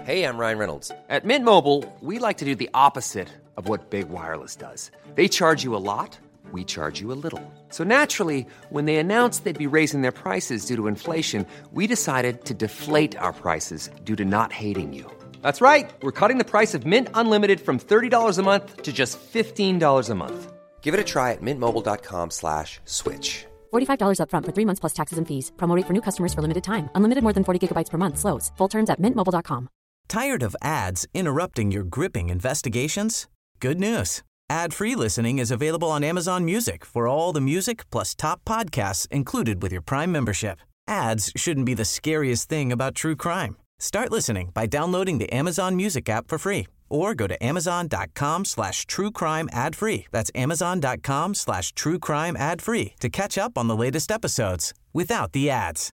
Hey, I'm Ryan Reynolds. At Mint Mobile, we like to do the opposite of what Big Wireless does. They charge you a lot, we charge you a little. So naturally, when they announced they'd be raising their prices due to inflation, we decided to deflate our prices due to not hating you. That's right. We're cutting the price of Mint Unlimited from $30 a month to just $15 a month. Give it a try at mintmobile.com/switch. $45 up front for 3 months plus taxes and fees. Promo rate for new customers for limited time. Unlimited more than 40 gigabytes per month. Slows full terms at mintmobile.com. Tired of ads interrupting your gripping investigations? Good news. Ad-free listening is available on Amazon Music for all the music plus top podcasts included with your Prime membership. Ads shouldn't be the scariest thing about true crime. Start listening by downloading the Amazon Music app for free or go to amazon.com/truecrime ad-free. That's amazon.com/truecrime ad-free to catch up on the latest episodes without the ads.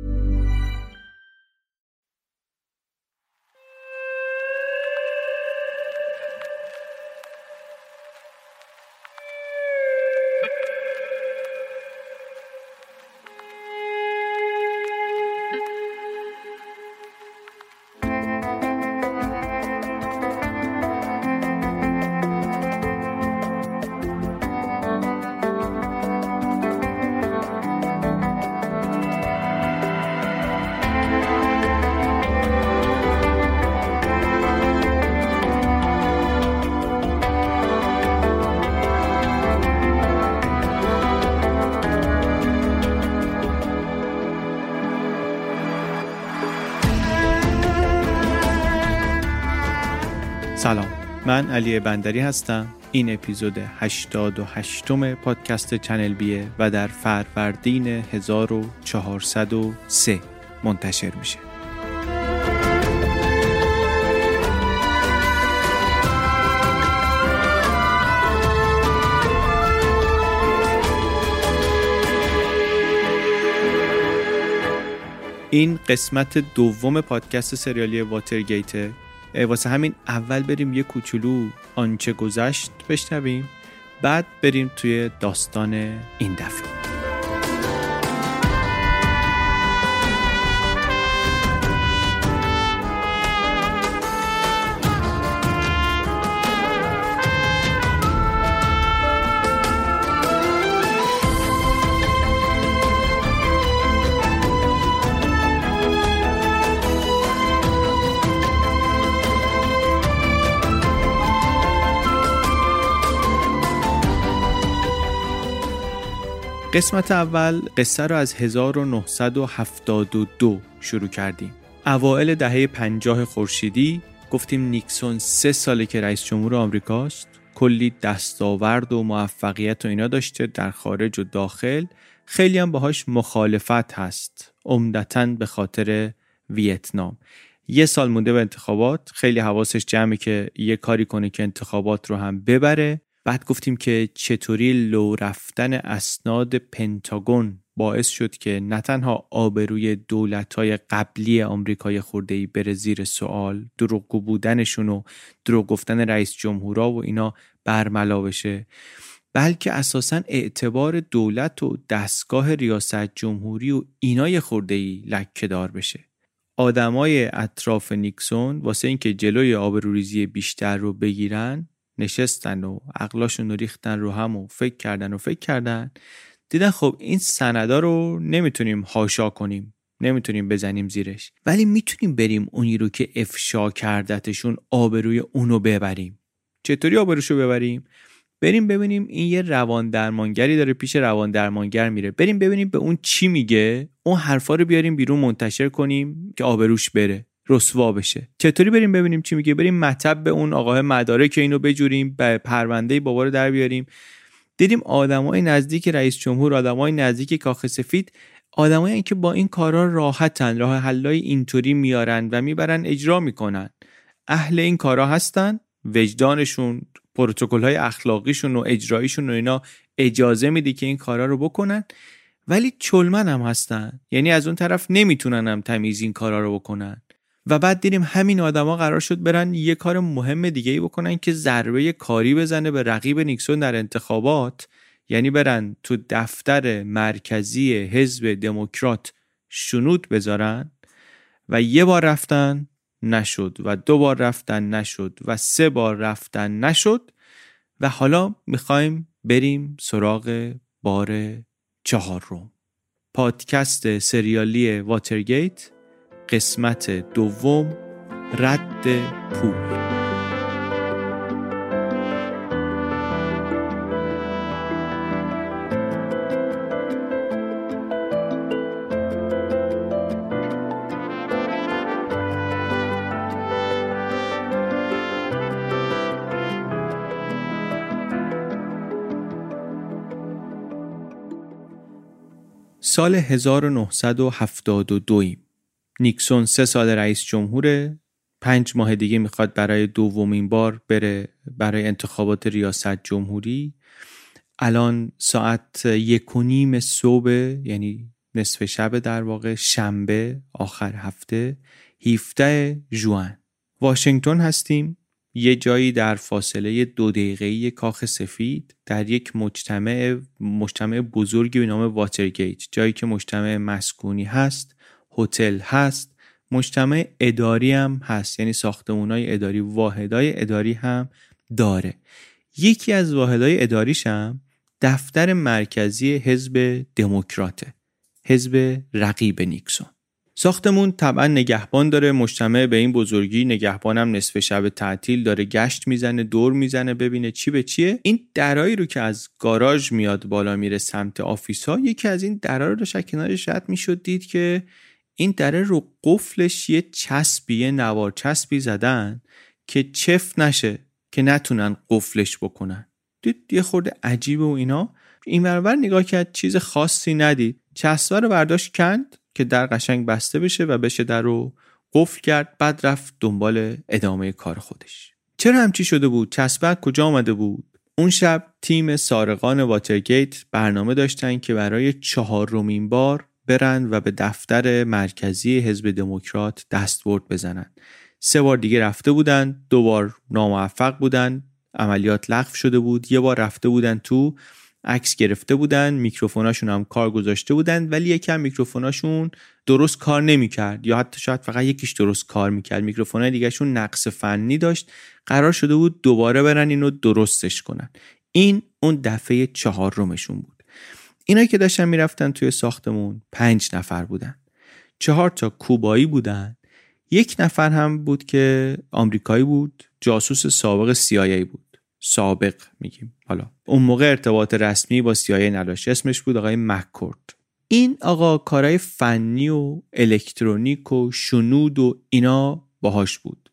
سلام، من علی بندری هستم. این اپیزود 88م پادکست چنل بیه و در فروردین 1403 منتشر میشه. این قسمت دوم پادکست سریالی واترگیت. واسه همین اول بریم یه کوچولو آنچه گذشت بشنویم، بعد بریم توی داستان این دفعه. قسمت اول قصه رو از 1972 شروع کردیم. اوائل دهه 50 خورشیدی. گفتیم نیکسون 3 ساله که رئیس جمهور آمریکاست. کلی دستاورد و موفقیت و اینا داشته در خارج و داخل. خیلی هم باهاش مخالفت هست، عمدتاً به خاطر ویتنام. 1 سال مونده به انتخابات، خیلی حواسش جمعه که یه کاری کنه که انتخابات رو هم ببره. بعد گفتیم که چطوری لو رفتن اسناد پنتاگون باعث شد که نه تنها آبروی دولت‌های قبلی آمریکای خرده‌ای بره زیر سوال، دروغگو بودنشون و دروغ گفتن رئیس جمهورا و اینا برملا بشه، بلکه اساساً اعتبار دولت و دستگاه ریاست جمهوری و اینای خرده‌ای لکه‌دار بشه. آدمای اطراف نیکسون واسه اینکه جلوی آبروریزی بیشتر رو بگیرن نشستن و عقلاشون رو ریختن رو هم و فکر کردن دیدن خب این سندا رو نمیتونیم حاشا کنیم، نمیتونیم بزنیم زیرش، ولی میتونیم بریم اونی رو که افشا کردتشون آبروی اونو ببریم. چطوری آبروشو ببریم؟ بریم ببینیم این یه روان درمانگری داره پیش روان درمانگر میره، بریم ببینیم به اون چی میگه، اون حرفا رو بیاریم بیرون منتشر کنیم که آبروش بره، رسوا بشه. چطوری بریم ببینیم چی میگه؟ بریم مطب به اون آقای مدارک اینو بجوریم، به پرونده بابا رو در بیاریم. دیدیم آدمای نزدیک رئیس جمهور، آدمای نزدیک کاخ سفید، آدمایی که با این کارا راحتن، راه حلای اینطوری میارن و میبرن اجرا میکنن، اهل این کارا هستن، وجدانشون، پروتکل‌های اخلاقیشون و اجراییشون و اینا اجازه میده که این کارا رو بکنن، ولی چلمن هم هستن، یعنی از اون طرف نمیتونن هم تمیز این کارا رو بکنن. و بعد دیدیم همین آدما قرار شد برن یه کار مهم دیگه‌ای بکنن که ضربه کاری بزنه به رقیب نیکسون در انتخابات، یعنی برن تو دفتر مرکزی حزب دموکرات شنود بذارن. و یه بار رفتن نشد و 2 بار رفتن نشد و 3 بار رفتن نشد و حالا میخوایم بریم سراغ بار 4. پادکست سریالی واترگیت، قسمت 2، رد پول. سال 1972 نیکسون 3 سال رئیس جمهوره، 5 ماه دیگه میخواد برای 2مین بار بره برای انتخابات ریاست جمهوری. الان ساعت 1:30 صبح، یعنی نصف شب، در واقع شنبه آخر هفته 17 ژوئن. واشنگتن هستیم، یه جایی در فاصله 2 دقیقه‌ای کاخ سفید، در یک مجتمع بزرگی به نام واترگیت، جایی که مجتمع مسکونی هست، هتل هست، مجتمع اداری هم هست، یعنی ساختمان‌های اداری، واحدهای اداری هم داره. یکی از واحدهای اداریش هم دفتر مرکزی حزب دموکراته، حزب رقیب نیکسون. ساختمون طبعا نگهبان داره، مجتمع به این بزرگی، نگهبانم نصف شب تعطیل داره، گشت میزنه، دور میزنه ببینه چی به چیه. این درایی رو که از گاراژ میاد بالا میره سمت آفیس‌ها، یکی از این درا رو داشت کنارش رد میشد، دید که این دره رو قفلش یه چسبی، یه نوار چسبی زدن که چفت نشه، که نتونن قفلش بکنن. دید یه خورده عجیبه و اینا. این ورور نگاه کرد، چیز خاصی ندید، چسبه رو برداشت کند که در قشنگ بسته بشه و بشه در رو قفل کرد. بعد رفت دنبال ادامه کار خودش. چرا همچی شده بود؟ چسبه کجا آمده بود؟ اون شب تیم سارقان واترگیت برنامه داشتن که برای 4مین بار برن و به دفتر مرکزی حزب دموکرات دستورد بزنن. 3 بار دیگه رفته بودن، 2 بار ناموفق بودن، عملیات لغو شده بود. 1 بار رفته بودن تو، عکس گرفته بودن، میکروفوناشون هم کار گذاشته بودن، ولی یکم میکروفوناشون درست کار نمیکرد، یا حتی شاید فقط یکیش درست کار میکرد، میکروفونای دیگهشون نقص فنی داشت. قرار شده بود دوباره برن اینو درستش کنن. این اون دفعه 4مشون بود. اینایی که داشتن میرفتن توی ساختمون 5 نفر بودن. 4 تا کوبایی بودن، 1 نفر هم بود که آمریکایی بود، جاسوس سابق CIA بود. سابق میگیم، حالا اون موقع ارتباط رسمی با CIA نداشت. اسمش بود آقای مککورد. این آقا کارهای فنی و الکترونیک و شنود و اینا باهاش بود.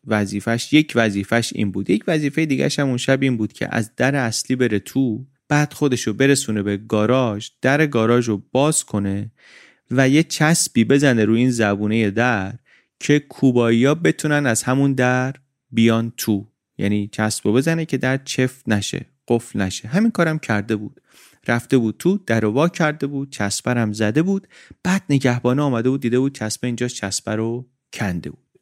یک وظیفش این بود. یک وظیفه دیگه‌ش هم اون شب این بود که از در اصلی بره تو، بعد خودشو برسونه به گاراژ، در گاراژ رو باز کنه و یه چسبی بزنه روی این زبونه در که کوبایی‌ها بتونن از همون در بیان تو. یعنی چسبو بزنه که در چفت نشه، قفل نشه. همین کارم کرده بود. رفته بود تو، در رو وا کرده بود، چسبه هم زده بود. بعد نگهبانه آمده بود، دیده بود چسبه اینجاست، چسبه رو کنده بود.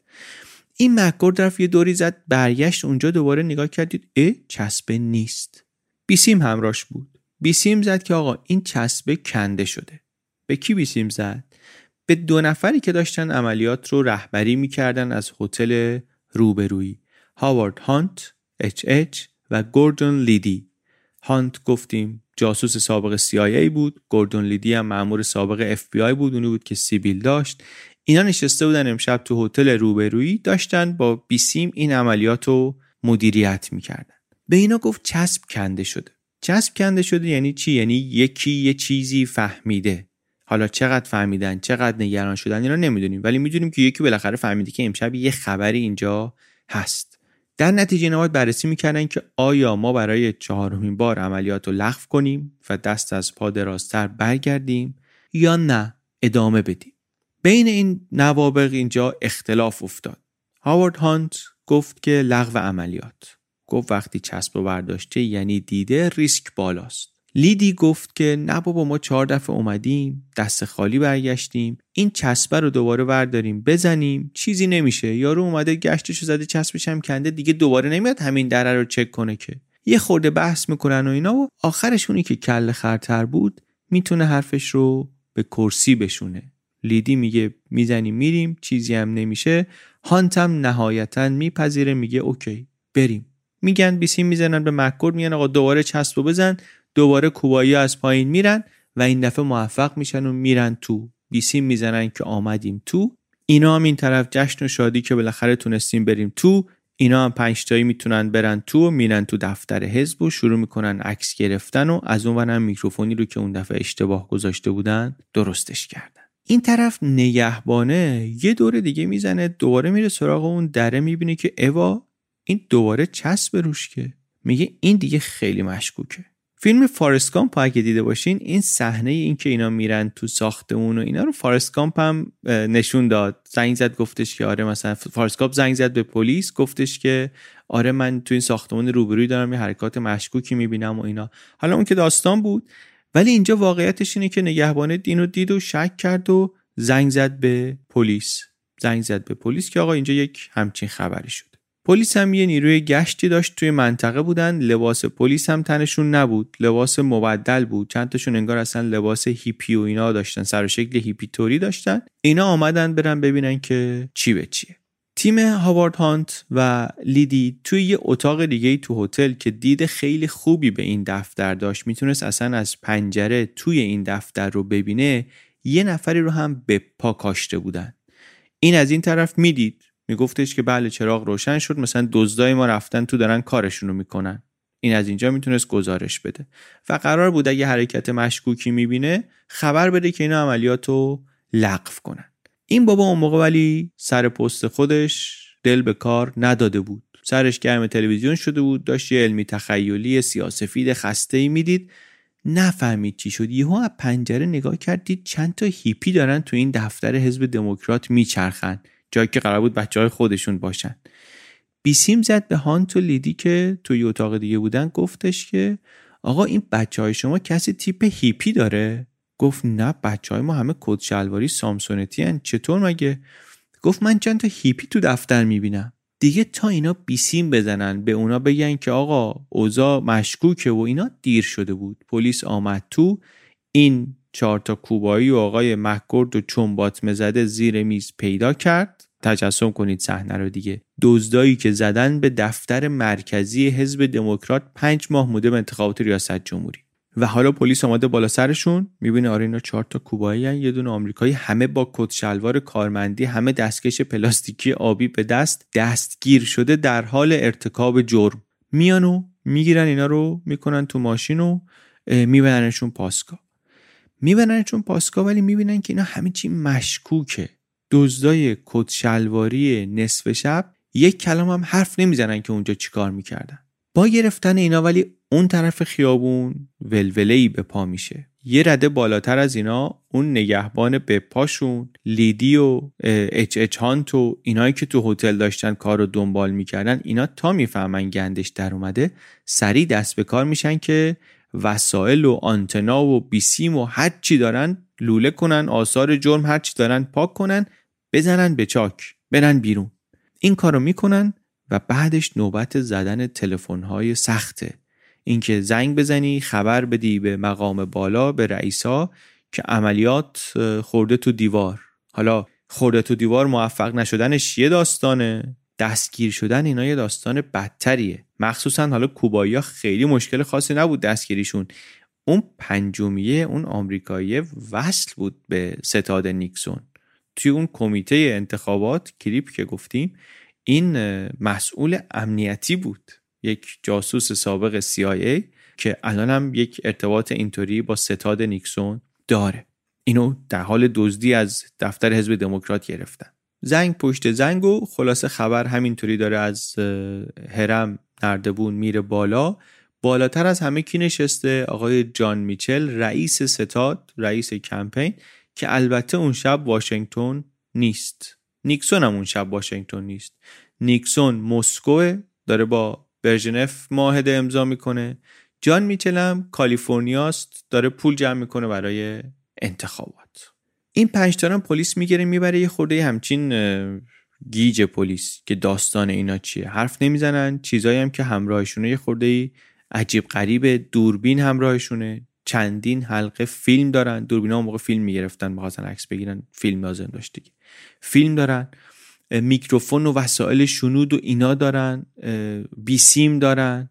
این مککورد رفت یه دوری زد، برگشت اونجا، دوباره نگاه کردید چسبه نیست. بیسیم همراهش بود. بیسیم زد که آقا این چسبه کنده شده. به کی بیسیم زد؟ به 2 نفری که داشتن عملیات رو رهبری میکردن از هتل روبرویی، هاوارد هانت HH و گوردون لیدی. هانت گفتیم جاسوس سابق CIA بود، گوردون لیدی هم مأمور سابق FBI بود، اونی بود که سیبیل داشت. اینا نشسته بودن امشب تو هتل روبرویی، داشتن با بیسیم این عملیات رو مدیریت میکردن. به اینا گفت چسب کنده شده. چسب کنده شده یعنی چی؟ یعنی یکی یه چیزی فهمیده. حالا چقدر فهمیدن، چقدر نگران شدن اینا نمیدونیم، ولی میدونیم که یکی بالاخره فهمیده که امشب یه خبری اینجا هست. در نتیجه نهایت بررسی میکردن که آیا ما برای 4مین بار عملیات رو لغو کنیم و دست از پا درازتر برگردیم یا نه ادامه بدیم. بین این نوابغ اینجا اختلاف افتاد. هاوارد هانت گفت که لغو عملیات. گفت وقتی چسب رو برداشته یعنی دیده ریسک بالاست. لیدی گفت که نه بابا، ما 4 دفعه اومدیم دست خالی برگشتیم، این چسبه رو دوباره برداریم بزنیم چیزی نمیشه. یارو اومده گشتشو زده، چسبش هم کنده، دیگه دوباره نمیاد همین دره رو چک کنه که. یه خورده بحث میکنن و اینا، و آخرش اونی که کله خرتر بود میتونه حرفش رو به کرسی بشونه. لیدی میگه میزنیم میریم، چیزی هم نمیشه. هانت هم نهایتاً میپذیره، میگه اوکی بریم. میگن بیسیم میزنن به مک‌کورد، میگن آقا دوباره چسبو بزن، دوباره کوبایی از پایین میرن و این دفعه موفق میشن و میرن تو. بیسیم میزنن که آمدیم تو. اینا هم این طرف جشن و شادی که بالاخره تونستیم بریم تو. اینا هم 5 تایی میتونن برن تو و میرن تو دفتر حزب و شروع میکنن عکس گرفتن و از اونورم میکروفونی رو که اون دفعه اشتباه گذاشته بودن درستش کردن. این طرف نگهبانه یه دور دیگه میزنه، دوباره میره سراغ اون دره، میبینه که اوا این دوباره چسب روش، که میگه این دیگه خیلی مشکوکه. فیلم فارست گامپ اگه دیده باشین، این صحنه این که اینا میرن تو ساختمون و اینا رو فارست گامپ هم نشون داد. زنگ زد گفتش که آره، مثلا فارست گامپ زنگ زد به پلیس گفتش که آره من تو این ساختمون روبروی دارم یه حرکات مشکوکی میبینم و اینا. حالا اون که داستان بود، ولی اینجا واقعیتش اینه که نگهبان دینو دید و شک کرد و زنگ زد به پلیس. که آقا اینجا یک همچین خبری شد. پلیس هم یه نیروی گشتی داشت توی منطقه بودن. لباس پلیس هم تنشون نبود، لباس مبدل بود. چند تاشون انگار اصلا لباس هیپی و اینا داشتن، سر و شکل هیپی توری داشتن. اینا آمدن برن ببینن که چی به چیه. تیم هاوارد هانت و لیدی توی یه اتاق دیگه تو هتل که دید خیلی خوبی به این دفتر داشت، میتونست اصلا از پنجره توی این دفتر رو ببینه، یه نفری رو هم به پا کاشته بودن. این از این طرف میدید، میگفتش که بله چراغ روشن شد، مثلا دزدای ما رفتن تو دارن کارشون رو میکنن. این از اینجا میتونست گزارش بده و قرار بود اگه حرکت مشکوکی میبینه خبر بده که اینا عملیاتو لغو کنن. این بابا اون موقع ولی سر پست خودش دل به کار نداده بود. سرش گرم تلویزیون شده بود، داشت یه علمی تخیلی سیاه‌سفید خسته‌ای میدید. نفهمید چی شد، یهو از پنجره نگاه کردید چند تا هیپی دارن تو این دفتر حزب دموکرات میچرخن، جایی که قرار بود بچه‌های خودشون باشن. بیسیم زد به هانت و لیدی که توی اتاق دیگه بودن، گفتش که آقا این بچه‌های شما کسی تیپ هیپی داره؟ گفت نه، بچه‌های ما همه کت شلواری سامسونتی ان. چطور مگه؟ گفت من چند تا هیپی تو دفتر میبینم. دیگه تا اینا بیسیم بزنن به اونا بگن که آقا اوضاع مشکوکه و اینا، دیر شده بود. پلیس آمد تو، این 4 تا کوبایی و آقای مک‌کورد و چنباتمه زده زیر میز پیدا کرد. تجسم کنید صحنه رو دیگه. دزدایی که زدن به دفتر مرکزی حزب دموکرات 5 ماه مونده به انتخابات ریاست جمهوری. و حالا پلیس اومده بالا سرشون، میبینه آره اینا 4 تا کوبایی هن، یه دونه آمریکایی، همه با کت شلوار کارمندی، همه دستکش پلاستیکی آبی به دست، دستگیر شده در حال ارتکاب جرم. میان و میگیرن اینا رو، میکنن تو ماشین و میبرنشون پاسگاه. ولی میبینن که اینا همه چی مشکوکه. دزدای کت شلواری نصف شب یک کلام هم حرف نمیزنن که اونجا چیکار میکردن. با گرفتن اینا ولی اون طرف خیابون ولوله‌ای به پا میشه. یه رده بالاتر از اینا اون نگهبان به پاشون، لیدی و اچ هانت و اینایی که تو هتل داشتن کار رو دنبال میکردن، اینا تا میفهمن گندش در اومده سریع دست به کار میشن که وسایل و آنتنا و بیسیم و هر چی دارن لوله کنن، آثار جرم هر چی دارن پاک کنن، بزنن به چاک، برن بیرون. این کارو میکنن و بعدش نوبت زدن تلفن‌های سخته. اینکه زنگ بزنی خبر بدی به مقام بالا، به رئیسا که عملیات خورده تو دیوار. حالا خورده تو دیوار موفق نشدنش یه داستانه، دستگیر شدن اینا یه داستان بدتریه. مخصوصا حالا کوبایی‌ها خیلی مشکل خاصی نبود دستگیریشون. اون پنجمیه اون آمریکایی وصل بود به ستاد نیکسون. توی اون کمیته انتخابات کلیپ که گفتیم، این مسئول امنیتی بود، یک جاسوس سابق CIA که الان هم یک ارتباط اینطوری با ستاد نیکسون داره. اینو در حال دزدی از دفتر حزب دموکرات گرفتن. زنگ پشت زنگ و خلاصه خبر همینطوری داره از هرم نردبون میره بالا. بالاتر از همه کی نشسته؟ آقای جان میچل، رئیس ستاد، رئیس کمپین، که البته اون شب واشنگتن نیست. نیکسون هم اون شب واشنگتن نیست. نیکسون مسکو داره با برژنف معاهده امضا میکنه. جان میچل هم کالیفرنیاست، داره پول جمع میکنه برای انتخابات. این 5 تا پلیس میگیره میبره یه خورده همچین گیج پلیس که داستان اینا چیه، حرف نمیزنن. چیزایی هم که همراهشونه یه خورده عجیب غریبه. دوربین همراهشونه، چندین حلقه فیلم دارن. دوربینا اون موقع فیلم میگرفتن، می‌خواستن عکس بگیرن، فیلم لازم داشت دیگه. فیلم دارن میکروفون و وسایل شنود و اینا دارن، بیسیم دارن،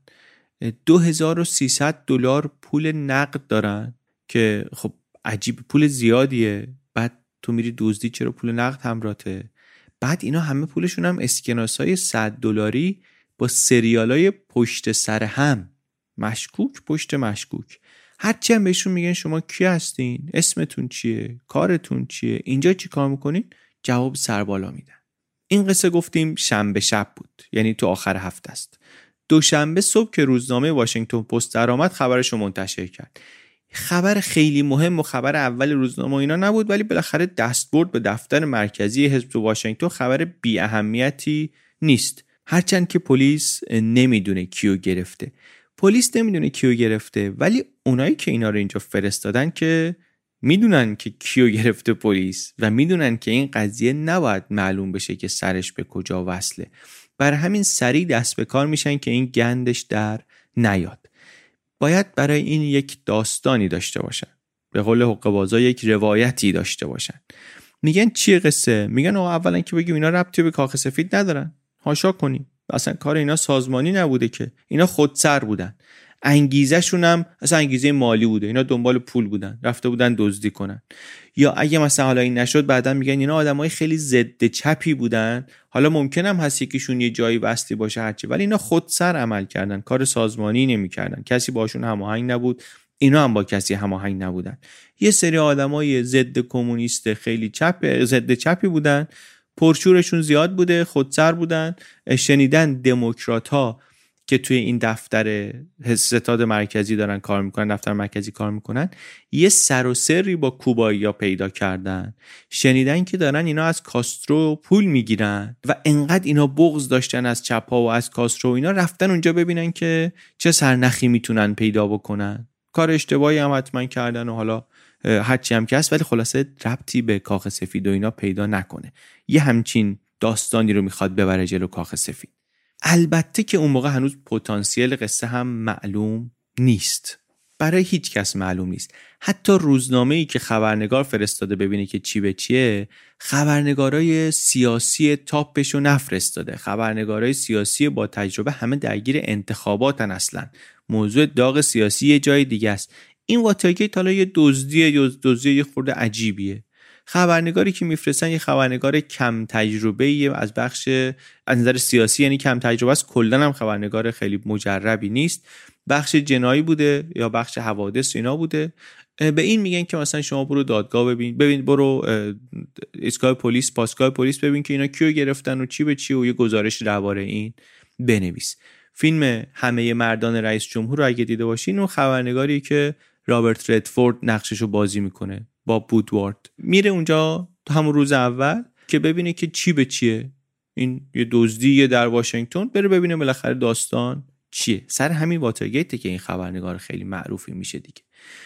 $2300 پول نقد دارن که خب عجیب پول زیادیه. بعد تو میری دزدی، چرا پول نقد همراته؟ بعد اینا همه پولشون هم اسکناس‌های $100 با سریالای پشت سر هم، مشکوک پشت مشکوک. هرچی هم بهشون میگن شما کی هستین، اسمتون چیه، کارتون چیه، اینجا چی کار میکنین، جواب سربالا میدن. این قصه گفتیم شنبه شب بود، یعنی تو آخر هفته است. دوشنبه صبح که روزنامه واشنگتن پست درآمد خبرش رو منتشر کرد. خبر خیلی مهم و خبر اول روزنامه اینا نبود، ولی بالاخره دستبرد به دفتر مرکزی حزب تو واشنگتن خبر بی اهمیتی نیست. هرچند که پلیس نمیدونه کیو گرفته. پلیس نمیدونه کیو گرفته، ولی اونایی که اینا رو اینجا فرستادن که میدونن که کیو گرفته پلیس و میدونن که این قضیه نباید معلوم بشه که سرش به کجا وصله. برای همین سریع دست به کار میشن که این گندش در نیاد. باید برای این یک داستانی داشته باشن. به قول حقه‌بازا یک روایتی داشته باشن. میگن چیه قصه؟ میگن اولا که بگیم اینا ربطی به کاخ سفید ندارن. هاشا کنیم. اصلا کار اینا سازمانی نبوده که. اینا خودسر بودن. انگیزه شون هم اصلا انگیزه مالی بوده. اینا دنبال پول بودن. رفته بودن دزدی کنن. یا اگه مثلا حالا این نشد بعداً میگن اینا آدمای خیلی ضد چپی بودن. حالا ممکنه هم هست یکیشون یه جایی وصلی باشه هرچی، ولی اینا خودسر عمل کردن. کار سازمانی نمی‌کردن. کسی باشون هماهنگ نبود. اینا هم با کسی هماهنگ نبودن. یه سری آدمای ضد کمونیست خیلی چپ، ضد چپی بودن. پرشورشون زیاد بوده، خودسر بودن. شنیدن دموکرات‌ها که توی این دفتر ستاد مرکزی دارن کار میکنن، دفتر مرکزی کار میکنن، یه سر و سری با کوبایی‌ها پیدا کردن. شنیدن که دارن اینا از کاسترو پول میگیرن و انقدر اینا بغض داشتن از چپ‌ها و از کاسترو، اینا رفتن اونجا ببینن که چه سرنخی میتونن پیدا بکنن. کار اشتباهی هم حتما کردن و حالا هرچی هم که هست، ولی خلاصه ربطی به کاخ سفید و اینا پیدا نکنه. یه همچین داستانی رو میخواد ببره جلو کاخ سفید. البته که اون موقع هنوز پتانسیل قصه هم معلوم نیست. برای هیچ کس معلوم نیست. حتی روزنامه‌ای که خبرنگار فرستاده ببینه که چی به چیه، خبرنگارای سیاسی تاپشو نفرستاده. خبرنگارای سیاسی با تجربه همه درگیر انتخاباتن اصلا. موضوع داغ سیاسی یه جای دیگه است. این واترگیت حالا یه دزدی یه خورده عجیبیه. خبرنگاری که میفرستن یه خبرنگار کم تجربه‌ای از بخش از نظر سیاسی، یعنی کم تجربه است، کلاً هم خبرنگار خیلی مجربی نیست. بخش جنایی بوده یا بخش حوادث اینا بوده. به این میگن که مثلا شما برو دادگاه ببین برو ایستگاه پلیس، پاسگاه پلیس ببین که اینا کیو گرفتن و چی به چی و یه گزارش درباره این بنویس. فیلم همه مردان رئیس جمهور رو اگه دیده باشین، اون خبرنگاری که رابرت ردفورد نقششو بازی میکنه با بودوارد، میره اونجا همون روز اول که ببینه که چی به چیه، این یه دزدیه در واشنگتن، بره ببینه بالاخره داستان چیه. سر همین واترگیت که این خبرنگار خیلی معروفی میشه دیگه.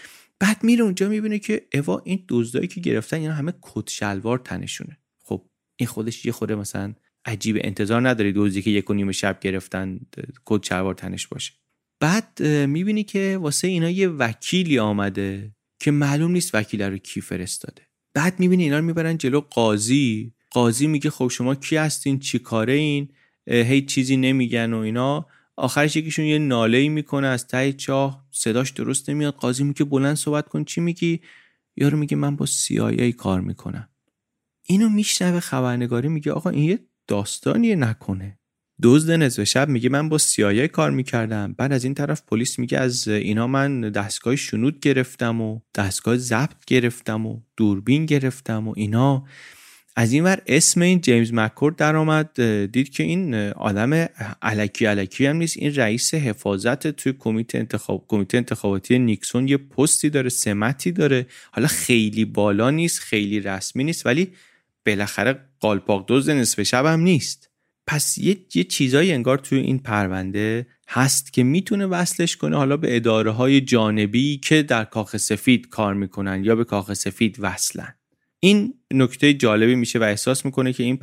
بعد میره اونجا میبینه که اوا این دزدایی که گرفتن اینا همه کت شلوار تنشونه. خب این خودش یه خورده مثلا عجیب، انتظار نداری دزدی که 1:30 شب گرفتن کت شلوار تنش باشه. بعد میبینی که واسه اینا یه وکیلی آمده که معلوم نیست وکیل رو کی فرستاده. بعد میبینی اینا رو میبرن جلو قاضی. قاضی میگه خب شما کی هستین، چی کاره این، هیچ چیزی نمیگن و اینا. آخرش یکیشون یه ناله‌ای میکنه از ته چاه، صداش درست نمیاد. قاضی میگه بلند صحبت کن، چی میگی؟ یارو میگه من با CIA کار میکنم. اینو میشنوه خبرنگاری، میگه آقا این یه داستانیه نکنه. دزد نصف شب میگه من با CIA کار میکردم. بعد از این طرف پلیس میگه از اینا من دستگاه شنود گرفتم و دستگاه ضبط گرفتم و دوربین گرفتم و اینا. از این ور اسم این جیمز مککورد در آمد، دید که این آدم الکی هم نیست، این رئیس حفاظت توی کمیته انتخاباتی نیکسون، یه پستی داره، سمتی داره، حالا خیلی بالا نیست، خیلی رسمی نیست، ولی بالاخره قالپاق دزد نصف شب هم نیست. پس یه چیزایی انگار توی این پرونده هست که میتونه وصلش کنه حالا به اداره‌های جانبی که در کاخ سفید کار میکنن یا به کاخ سفید وصلن. این نکته جالبی میشه و احساس میکنه که این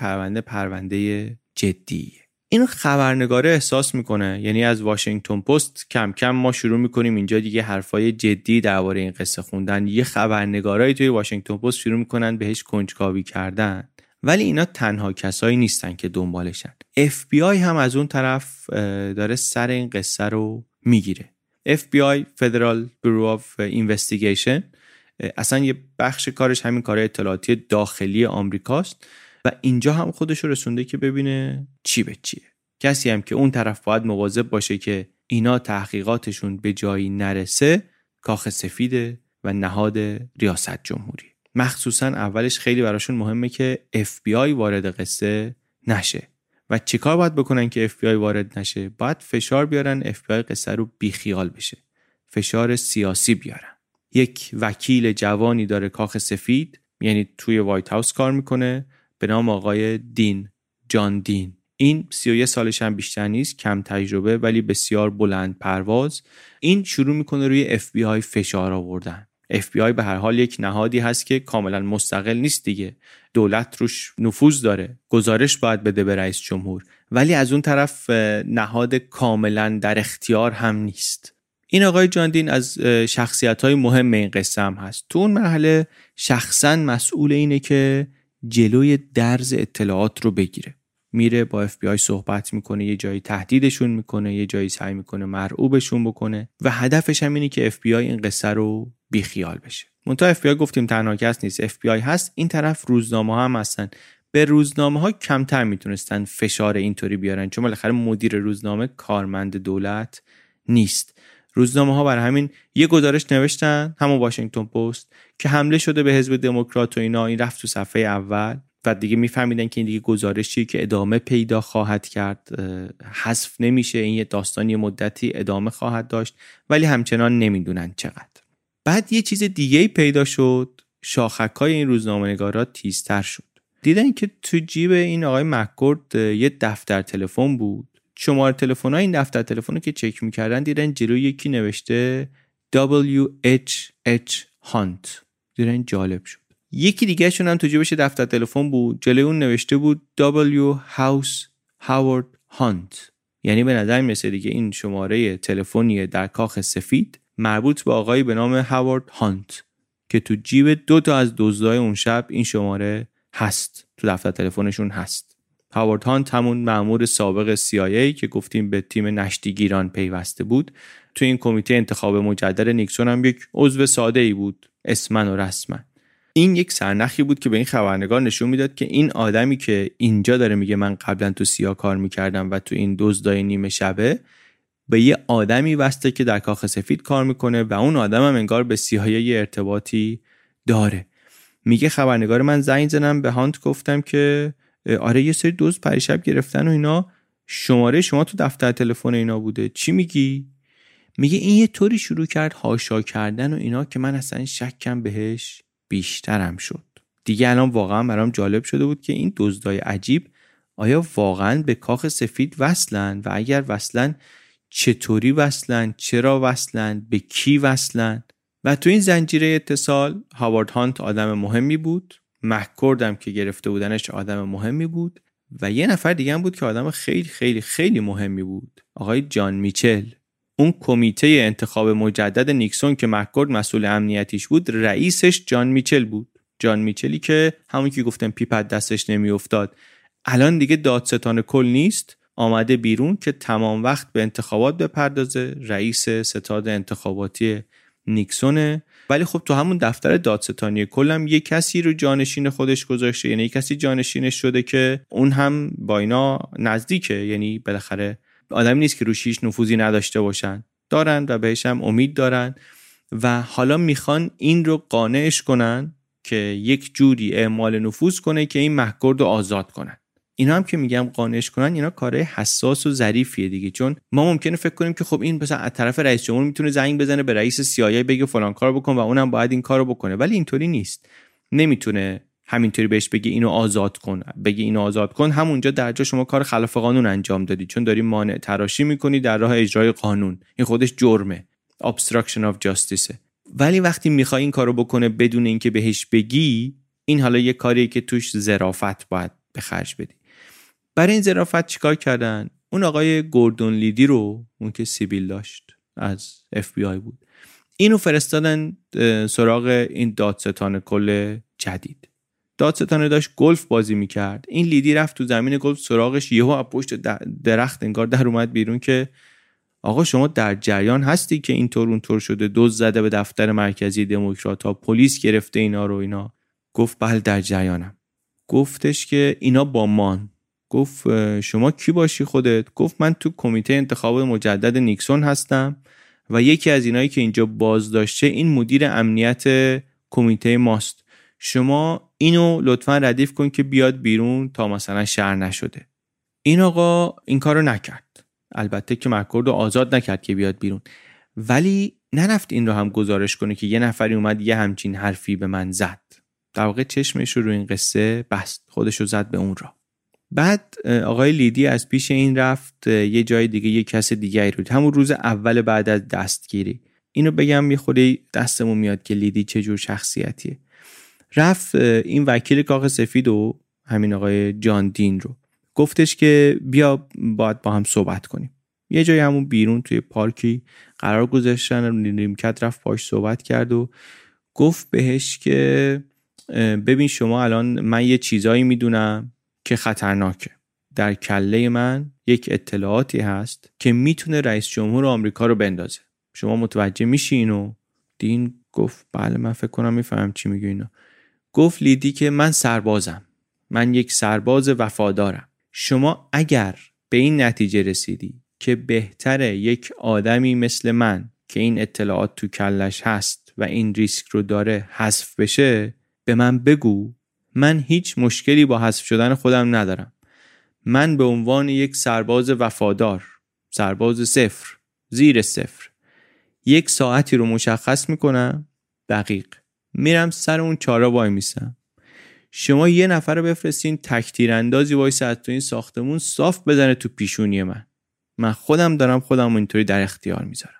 پرونده جدیه. این خبرنگاره احساس میکنه، یعنی از واشنگتن پست کم کم ما شروع میکنیم اینجا دیگه حرفای جدی درباره این قصه خوندن. یه خبرنگارای توی واشنگتن پست شروع میکنن بهش کنجکاوی کردن. ولی اینا تنها کسایی نیستن که دنبالشن. FBI هم از اون طرف داره سر این قصه رو میگیره. FBI Federal Bureau of Investigation اصلا یه بخش کارش همین کار اطلاعاتی داخلی آمریکاست و اینجا هم خودش رو رسونده که ببینه چی به چیه. کسی هم که اون طرف باید مواظب باشه که اینا تحقیقاتشون به جایی نرسه کاخ سفیده و نهاد ریاست جمهوری. مخصوصا اولش خیلی براشون مهمه که FBI وارد قصه نشه. و چیکار باید بکنن که FBI وارد نشه؟ باید فشار بیارن FBI قصه رو بیخیال بشه. فشار سیاسی بیارن. یک وکیل جوانی داره کاخ سفید، یعنی توی وایت هاوس کار میکنه، به نام آقای جان دین. این 31 سالش هم بیشتر نیست، کم تجربه ولی بسیار بلند پرواز. این شروع میکنه روی FBI فشار آوردن. FBI به هر حال یک نهادی هست که کاملا مستقل نیست دیگه. دولت روش نفوذ داره. گزارش باید بده به رئیس جمهور. ولی از اون طرف نهاد کاملا در اختیار هم نیست. این آقای جان دین از شخصیت‌های مهم این قصه هم هست. تو اون مرحله شخصاً مسئول اینه که جلوی درز اطلاعات رو بگیره. میره با FBI صحبت میکنه، یه جایی تهدیدشون میکنه، یه جایی سعی میکنه مرعوبشون بکنه و هدفش هم اینه که FBI این قصه رو بیخیال بشه. منتها FBI گفتیم تنها کس نیست، FBI هست. این طرف روزنامه هم هستن. به روزنامه ها کمتر میتونستن فشار اینطوری بیارن چون بالاخره مدیر روزنامه کارمند دولت نیست. روزنامه ها برای همین یه گزارش نوشتن، همون واشنگتن پست، که حمله شده به حزب دموکرات و اینا. این رفت تو صفحه اول و دیگه میفهمیدن که این دیگه گزارشی که ادامه پیدا خواهد کرد، حذف نمیشه، این یه داستانی مدتی ادامه خواهد داشت، ولی همچنان نمیدونن چقدر. بعد یه چیز دیگه پیدا شد، شاخک‌های این روزنامه‌نگارا تیزتر شد. دیدن که تو جیب این آقای مک‌کورد یه دفتر تلفن بود. شماره تلفن‌های این دفتر تلفن که چک می‌کردن دیدن جلوی یکی نوشته WHH Hunt. دیدن جالب شد. یکی دیگه شون هم تو جیبش دفتر تلفن بود، جلوی اون نوشته بود W House Howard Hunt. یعنی به نظر میرسه دیگه این شماره تلفنی در کاخ سفید مربوط به آقایی به نام هاوارد هانت که تو جیب 2 از دزدای اون شب این شماره هست، تو دفتر تلفنشون هست. هاوارد هانت همون مأمور سابق CIA که گفتیم به تیم نشتیگیران پیوسته بود. تو این کمیته انتخاب مجدد نیکسون هم یک عضو ساده‌ای بود، اسمن و رسمن. این یک سرنخی بود که به این خبرنگار نشون میداد که این آدمی که اینجا داره میگه من قبلا تو CIA کار میکردم و تو این دزدای نیمه شبه، به یه آدمی واسطه که در کاخ سفید کار میکنه و اون آدم هم انگار به CIA یه ارتباطی داره. میگه خبرنگار من زنگ زدم به هانت، گفتم که آره یه سری دزد پریشب گرفتن و اینا، شماره شما تو دفتر تلفن اینا بوده، چی میگی؟ میگه این یه طوری شروع کرد هاشا کردن و اینا که من اصلا شکم بهش بیشترم شد. دیگه الان واقعا برام جالب شده بود که این دزدای عجیب آیا واقعا به کاخ سفید وصلن و اگر وصلن چطوری وصلن، چرا وصلن، به کی وصلن؟ و تو این زنجیره اتصال هاوارد هانت آدم مهمی بود، مک‌کورد هم که گرفته بودنش آدم مهمی بود و یه نفر دیگه هم بود که آدم خیلی خیلی خیلی مهمی بود، آقای جان میچل. اون کمیته انتخاب مجدد نیکسون که مک‌کورد مسئول امنیتیش بود، رئیسش جان میچل بود. جان میچلی که همون که گفتم پیپت دستش نمی افتاد، الان دیگه دادستان کل نیست، آمده بیرون که تمام وقت به انتخابات بپردازه، رئیس ستاد انتخاباتی نیکسونه. ولی خب تو همون دفتر دادستانی کل هم یه کسی رو جانشین خودش گذاشته، یعنی یه کسی جانشینش شده که اون هم با اینا نزدیکه، یعنی بالاخره آدمی نیست که روش هیچ نفوذی نداشته باشن، دارن و بهش هم امید دارن و حالا میخوان این رو قانعش کنن که یک جوری اعمال نفوذ کنه که این مک‌کورد رو آزاد کنن. اینا هم که میگم قانعش کنن، اینا کارهای حساس و ظریفیه دیگه، چون ما ممکنه فکر کنیم که خب این مثلا از طرف رئیس جمهور میتونه زنگ بزنه به رئیس CIA بگه فلان کارو بکن و اونم باید این کارو بکنه، ولی اینطوری نیست. نمیتونه همینطوری بهش بگه اینو آزاد کن، بگه اینو آزاد کن، همونجا درجا شما کار خلاف قانون انجام دادی، چون داری مانع تراشی میکنی در راه اجرای قانون، این خودش جرمه، obstruction of justice. ولی وقتی میخوای این کارو بکنه بدون اینکه بهش بگی، این حالا یه کاریه که توش ظرافت باید به خرج بدی. برای این ظرافت چیکار کردن؟ اون آقای گوردون لیدی رو، اون که سیبیل داشت از FBI بود، اینو فرستادن سراغ این دادستان کل جدید. دادستانه داشت گلف بازی میکرد. این لیدی رفت تو زمین گلف سراغش، یهو از پشت درخت انگار در اومد بیرون که آقا شما در جریان هستی که اینطور اونطور شده، دزد زده به دفتر مرکزی دموکرات‌ها، پلیس گرفته اینا رو اینا. گفت بله در جریانم. گفتش که اینا با مان. گفت شما کی باشی خودت؟ گفت من تو کمیته انتخاب مجدد نیکسون هستم و یکی از اینایی که اینجا بازداشته این مدیر امنیت کمیته ماست. شما اینو لطفاً ردیف کن که بیاد بیرون تا مثلا شهر نشده. این آقا این کارو نکرد. البته که مکرد رو آزاد نکرد که بیاد بیرون، ولی نرفت این رو هم گزارش کنه که یه نفری اومد یه همچین حرفی به من زد. در واقع چشمش رو این قصه بست، خودش رو زد به اون را. بعد آقای لیدی از پیش این رفت یه جای دیگه، یه کس دیگه رو، همون روز اول بعد از دستگیری. اینو بگم یه خورده دستمون میاد که لیدی چه جور شخصیتیه. رفت این وکیل کاخ سفید و همین آقای جان دین رو گفتش که بیا باید با هم صحبت کنیم. یه جای همون بیرون توی پارکی قرار گذاشتن، نیمکت رفت باش صحبت کرد و گفت بهش که ببین شما الان من یه چیزایی میدونم که خطرناکه. در کله من یک اطلاعاتی هست که میتونه رئیس جمهور آمریکا رو بندازه. شما متوجه میشی اینو؟ دین گفت بله من فکر کنم میفهم چی میگی اینا. گفت لیدی که من سربازم. من یک سرباز وفادارم. شما اگر به این نتیجه رسیدی که بهتره یک آدمی مثل من که این اطلاعات تو کلش هست و این ریسک رو داره حذف بشه، به من بگو. من هیچ مشکلی با حذف شدن خودم ندارم. من به عنوان یک سرباز وفادار، سرباز صفر، زیر صفر، یک ساعتی رو مشخص میکنم دقیق، میرم سر اون چارا وای میسم. شما یه نفر رو بفرستین تک تیراندازی وایسه از تو این ساختمون صاف بزنه تو پیشونی من خودم دارم خودم اینطوری در اختیار میذارم.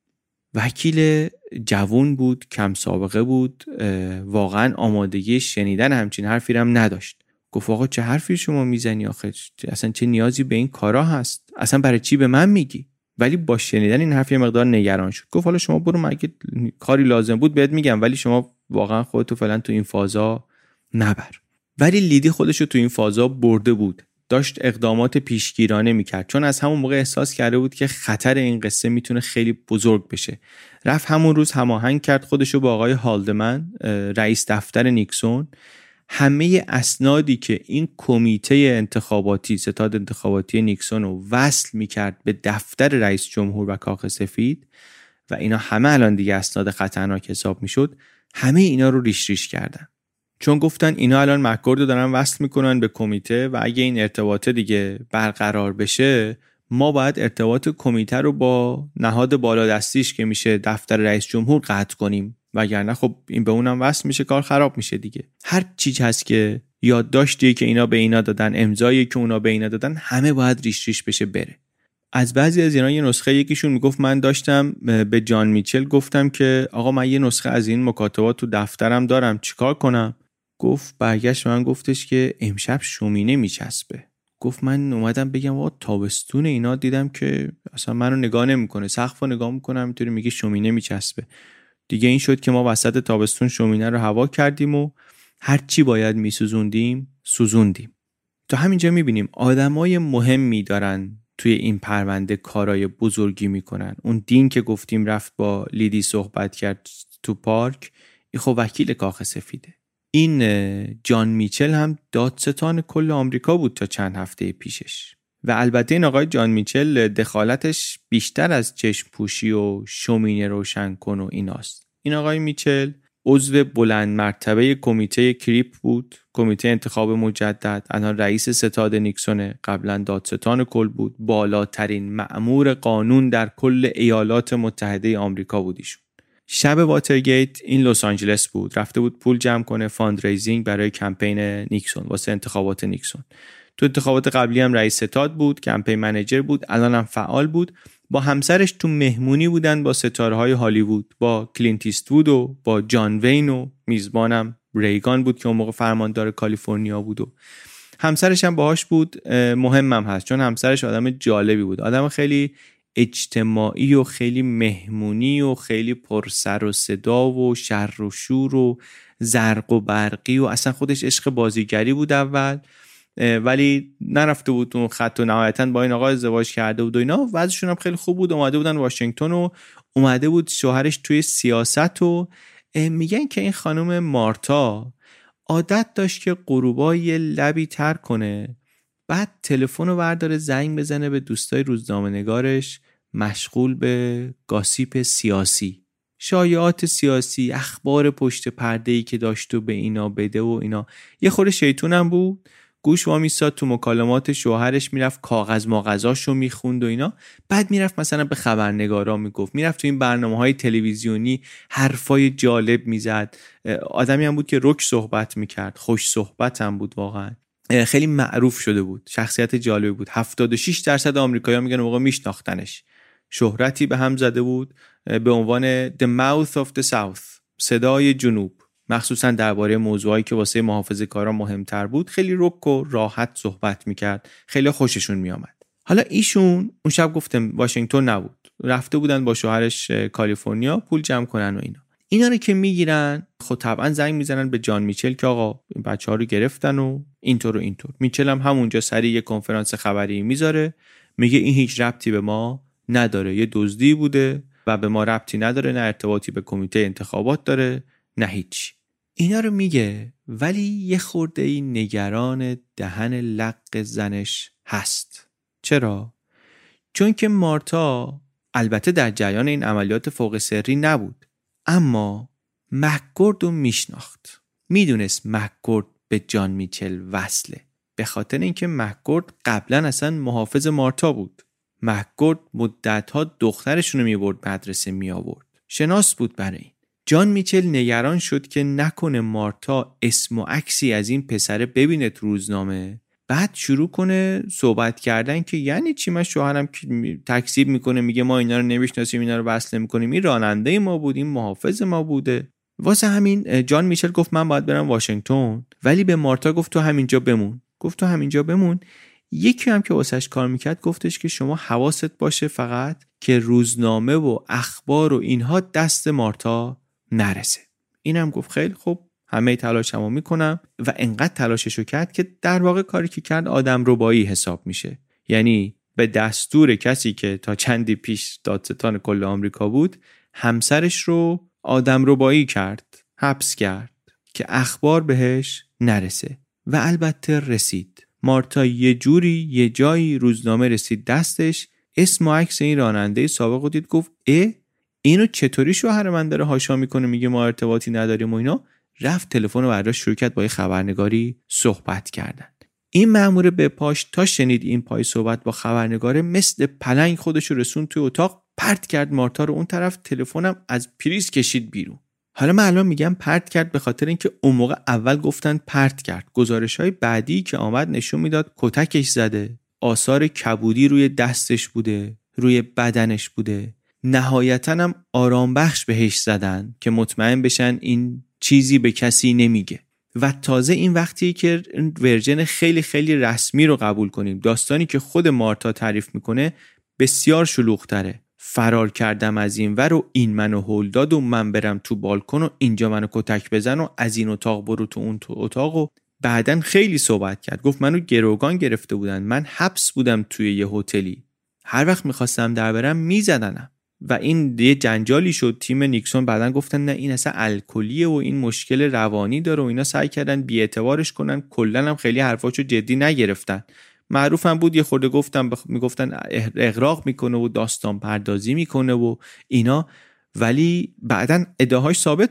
وکیل جوون بود، کم سابقه بود، واقعا آمادگی شنیدن همچین حرفی هم نداشت. گفت آقا چه حرفی شما میزنی آخه؟ اصلا چه نیازی به این کارا هست؟ اصلا برای چی به من میگی؟ ولی با شنیدن این حرف یه مقدار نگران شد. گفت حالا شما برو، مگه کاری لازم بود بهت میگم، ولی شما واقعا خودتو فعلا تو این فازا نبر. ولی لیدی خودشو تو این فازا برده بود، داشت اقدامات پیشگیرانه میکرد، چون از همون موقع احساس کرده بود که خطر این قصه میتونه خیلی بزرگ بشه. رفت همون روز هماهنگ کرد خودشو با آقای هالدمن، رئیس دفتر نیکسون، همه اسنادی که این کمیته انتخاباتی، ستاد انتخاباتی نیکسون رو وصل میکرد به دفتر رئیس جمهور و کاخ سفید و اینا همه الان دیگه اسناد خطرناک حساب میشد، همه اینا رو ریش ریش کردن. چون گفتن اینا الان مکرد رو دارن وصل میکنن به کمیته و اگه این ارتباط دیگه برقرار بشه، ما باید ارتباط کمیته رو با نهاد بالادستیش که میشه دفتر رئیس جمهور قطع کنیم، وگرنه خب این به اونم وصل میشه، کار خراب میشه دیگه. هر چیز هست که یادداشتی که اینا به اینا دادن، امضایی که اونا به اینا دادن، همه باید ریش ریش بشه بره. از بعضی از اینا یه نسخه، یکیشون میگفت من داشتم به جان میچل گفتم که آقا من یه نسخه از این مکاتبات تو دفترم دارم، چیکار کنم؟ گفت برگشت من گفتش که امشب شومینه میچسبه. گفت من اومدم بگم آقا تابستون اینا دیدم که اصلا منو نگاه نمیکنه، سقفو نگاه میکنم اینطوری میگه شومینه میچسبه. دیگه این شد که ما وسط تابستون شومینه رو هوا کردیم و هر چی باید میسوزوندیم سوزوندیم. تا همینجا میبینیم آدمای مهمی دارن توی این پرونده کارای بزرگی میکنن. اون دین که گفتیم رفت با لیدی صحبت کرد تو پارک، این خب وکیل کاخ سفیده. این جان میچل هم دادستان کل آمریکا بود تا چند هفته پیشش. و البته این آقای جان میچل دخالتش بیشتر از چشم پوشی و شومینه روشن کن و ایناست. این آقای میچل عضو بلند مرتبه کمیته کریپ بود، کمیته انتخاب مجدد. الان رئیس ستاد نیکسون، قبلا دادستان کل بود، بالاترین مأمور قانون در کل ایالات متحده آمریکا بودیشون. شب واترگیت این لس آنجلس بود، رفته بود پول جمع کنه، فاندریزینگ برای کمپین نیکسون واسه انتخابات نیکسون. تو انتخابات قبلی هم رئیس ستاد بود، کمپین منیجر بود، الان هم فعال بود. با همسرش تو مهمونی بودن با ستاره‌های هالیوود، با کلینت ایستوود و با جان وین و میزبانم ریگان بود که اون موقع فرماندار کالیفرنیا بود و همسرش هم باهاش بود. مهمم هست چون همسرش آدم جالبی بود، آدم خیلی اجتماعی و خیلی مهمونی و خیلی پر سر و صدا و شر و شور و زرق و برقی و اصلا خودش عشق بازیگری بود اول، ولی نرفته بود اون خط و نهایتاً با این آقا ازدواج کرده بود و اینا. وضعشون هم خیلی خوب بود، اومده بودن واشنگتن و اومده بود شوهرش توی سیاست و میگن که این خانم مارتا عادت داشت که غروبا یه لبی تر کنه، بعد تلفن رو برداره زنگ بزنه به دوستای روزنامه‌نگارش مشغول به گاسیپ سیاسی، شایعات سیاسی، اخبار پشت پرده‌ای که داشت و به اینا بده و اینا. یه خورده شیطونم بود، گوش وامیستاد تو مکالمات شوهرش، میرفت کاغذ ماغذاشو میخوند و اینا، بعد میرفت مثلا به خبرنگارا میگفت، میرفت تو این برنامه‌های تلویزیونی حرفای جالب میزد. آدمی هم بود که رک صحبت میکرد، خوش صحبت هم بود، واقعا خیلی معروف شده بود، شخصیت جالبی بود. 76% آمریکایی‌ها میگن موقع میشناختنش. شهرتی به هم زده بود به عنوان The Mouth of the South، صدای جنوب، مخصوصا درباره موضوعایی که واسه محافظه‌کارا مهمتر بود. خیلی رک و راحت صحبت میکرد، خیلی خوششون میامد. حالا ایشون اون شب گفتم واشنگتن نبود، رفته بودن با شوهرش کالیفرنیا پول جمع کنن و اینا رو که میگیرن، خب طبعا زنگ میزنن به جان میچل که آقا این بچه‌ها رو گرفتن و اینطور و اینطور. میچل هم همونجا سریع یه کنفرانس خبری میذاره، میگه این هیچ ربطی به ما نداره، یه دزدی بوده و به ما ربطی نداره، نه ارتباطی به کمیته انتخابات داره نه هیچ. اینا رو میگه، ولی یه خورده‌ای نگران دهن لق زنش هست. چرا؟ چون که مارتا البته در جریان این عملیات فوق سری نبود، اما مکگورد رو میشناخت، میدونست مکگورد به جان میچل وصله، به خاطر اینکه مکگورد قبلا اصلا محافظ مارتا بود. مکگورد مدت‌ها دخترشون رو میبرد مدرسه میآورد، شناس بود برای این. جان میچل نگران شد که نکنه مارتا اسم و عکسی از این پسره ببینه تو روزنامه، بعد شروع کنه صحبت کردن که یعنی چی، من شوهرم تکذیب میکنه، میگه ما اینا رو نمیشناسیم، اینا رو وصل نمیکنیم، این راننده ما بود، این محافظ ما بوده. واسه همین جان میچل گفت من باید برم واشنگتن، ولی به مارتا گفت تو همینجا بمون. گفت تو همینجا بمون. یکی هم که واسش کار میکرد گفتش که شما حواست باشه فقط که روزنامه و اخبار و اینها دست مارتا نرسه. اینم گفت خیلی خوب، همه تلاشمو میکنم، و انقدر تلاششو کرد که در واقع کاری که کرد آدمربایی حساب میشه. یعنی به دستور کسی که تا چندی پیش دادستان کل آمریکا بود، همسرش رو آدمربایی کرد، حبس کرد که اخبار بهش نرسه. و البته رسید. مارتا یه جوری یه جایی روزنامه رسید دستش، اسم و عکس این راننده سابق رو دید، گفت اینو چطوری شوهر من داره هاشا میکنه، میگه ما ارتباطی نداریم و اینا. رفت تلفن رو برداشت، شروع کرد با یه خبرنگاری صحبت کردن. این مأمور به پاش تا شنید این پای صحبت با خبرنگاره، مثل پلنگ خودش رو رسوند توی اتاق، پرت کرد مارتا رو اون طرف، تلفنم از پریز کشید بیرون. حالا من الان میگم پرت کرد به خاطر اینکه اون موقع اول گفتن پرت کرد، گزارش‌های بعدی که آمد نشون میداد کتکش زده، آثار کبودی روی دستش بوده، روی بدنش بوده، نهایتاً هم آرام بخش بهش زدن که مطمئن بشن این چیزی به کسی نمیگه. و تازه این وقتی که ورژن خیلی خیلی رسمی رو قبول کنیم، داستانی که خود مارتا تعریف میکنه بسیار شلوغ‌تره. فرار کردم از این ور و این منو هول داد و من برم تو بالکن و اینجا منو کتک بزن و از این اتاق برو تو اون اتاق، و بعدن خیلی صحبت کرد. گفت منو گروگان گرفته بودن، من حبس بودم توی یه هتلی، هر وقت میخواستم در برم میزدنم و این یه جنجالی شد. تیم نیکسون بعدن گفتن نه این اصلا الکلیه و این مشکل روانی داره و اینا، سعی کردن بی‌اعتبارش کنن، کلا هم خیلی حرفاشو جدی نگرفتن. معروف هم بود یه خورده میگفتن اغراق میکنه و داستان پردازی میکنه و اینا، ولی بعدن ادعاهاش ثابت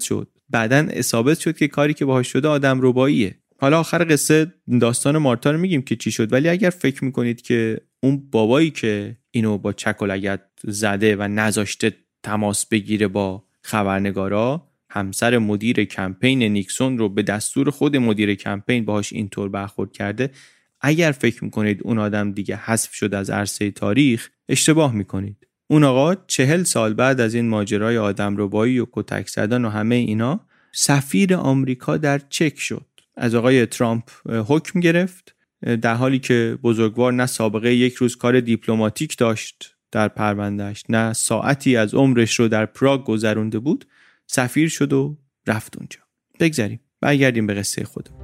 شد که کاری که باهاش شده آدمرباییه. حالا آخر قصه داستان مارتا رو میگیم که چی شد، ولی اگر فکر میکنید که اون بابایی که اینو با چک و لگد زده و نذاشته تماس بگیره با خبرنگارا، همسر مدیر کمپین نیکسون رو به دستور خود مدیر کمپین باهاش اینطور برخورد کرده، اگر فکر میکنید اون آدم دیگه حذف شد از عرصه تاریخ، اشتباه میکنید. اون آقا 40 سال بعد از این ماجرای آدمربایی و کتک زدن و همه اینا، سفیر آمریکا در چک شد. از آقای ترامپ حکم گرفت، در حالی که بزرگوار نه سابقه یک روز کار دیپلماتیک داشت در پروندهش، نه ساعتی از عمرش رو در پراگ گذرونده بود، سفیر شد و رفت اونجا. بگذاریم برگردیم به قصه خودمون.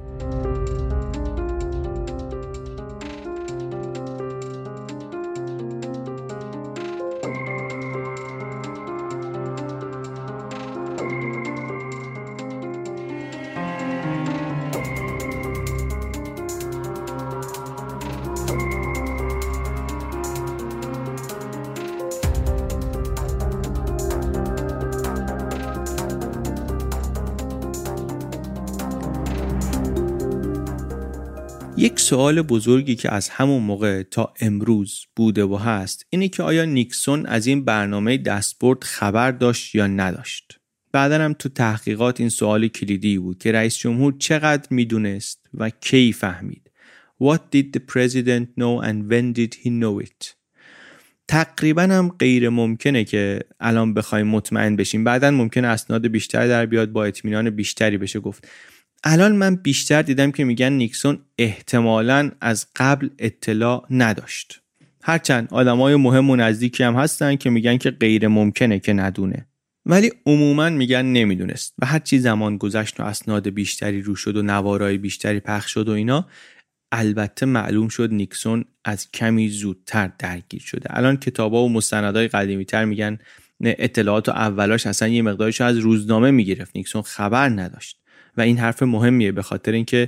یک سوال بزرگی که از همون موقع تا امروز بوده و هست اینه که آیا نیکسون از این برنامه دستبرد خبر داشت یا نداشت؟ بعداً هم تو تحقیقات این سوال کلیدی بود که رئیس جمهور چقدر میدونست و کی فهمید. What did the president know and when did he know it؟ تقریباً هم غیر ممکنه که الان بخوایم مطمئن بشیم. بعداً ممکنه اسناد بیشتر در بیاد، با اطمینان بیشتری بشه گفت. الان من بیشتر دیدم که میگن نیکسون احتمالاً از قبل اطلاع نداشت. هرچند آدمای مهم و نزدیکی هم هستن که میگن که غیر ممکنه که ندونه. ولی عموماً میگن نمیدونست و هرچی زمان گذشت و اسناد بیشتری رو شد و نوارای بیشتری پخش شد و اینا، البته معلوم شد نیکسون از کمی زودتر درگیر شده. الان کتابا و مستندای قدیمی‌تر میگن اطلاعات و اولاش اصلا یه مقدارش از روزنامه میگرفت، نیکسون خبر نداشت. و این حرف مهمیه به خاطر اینکه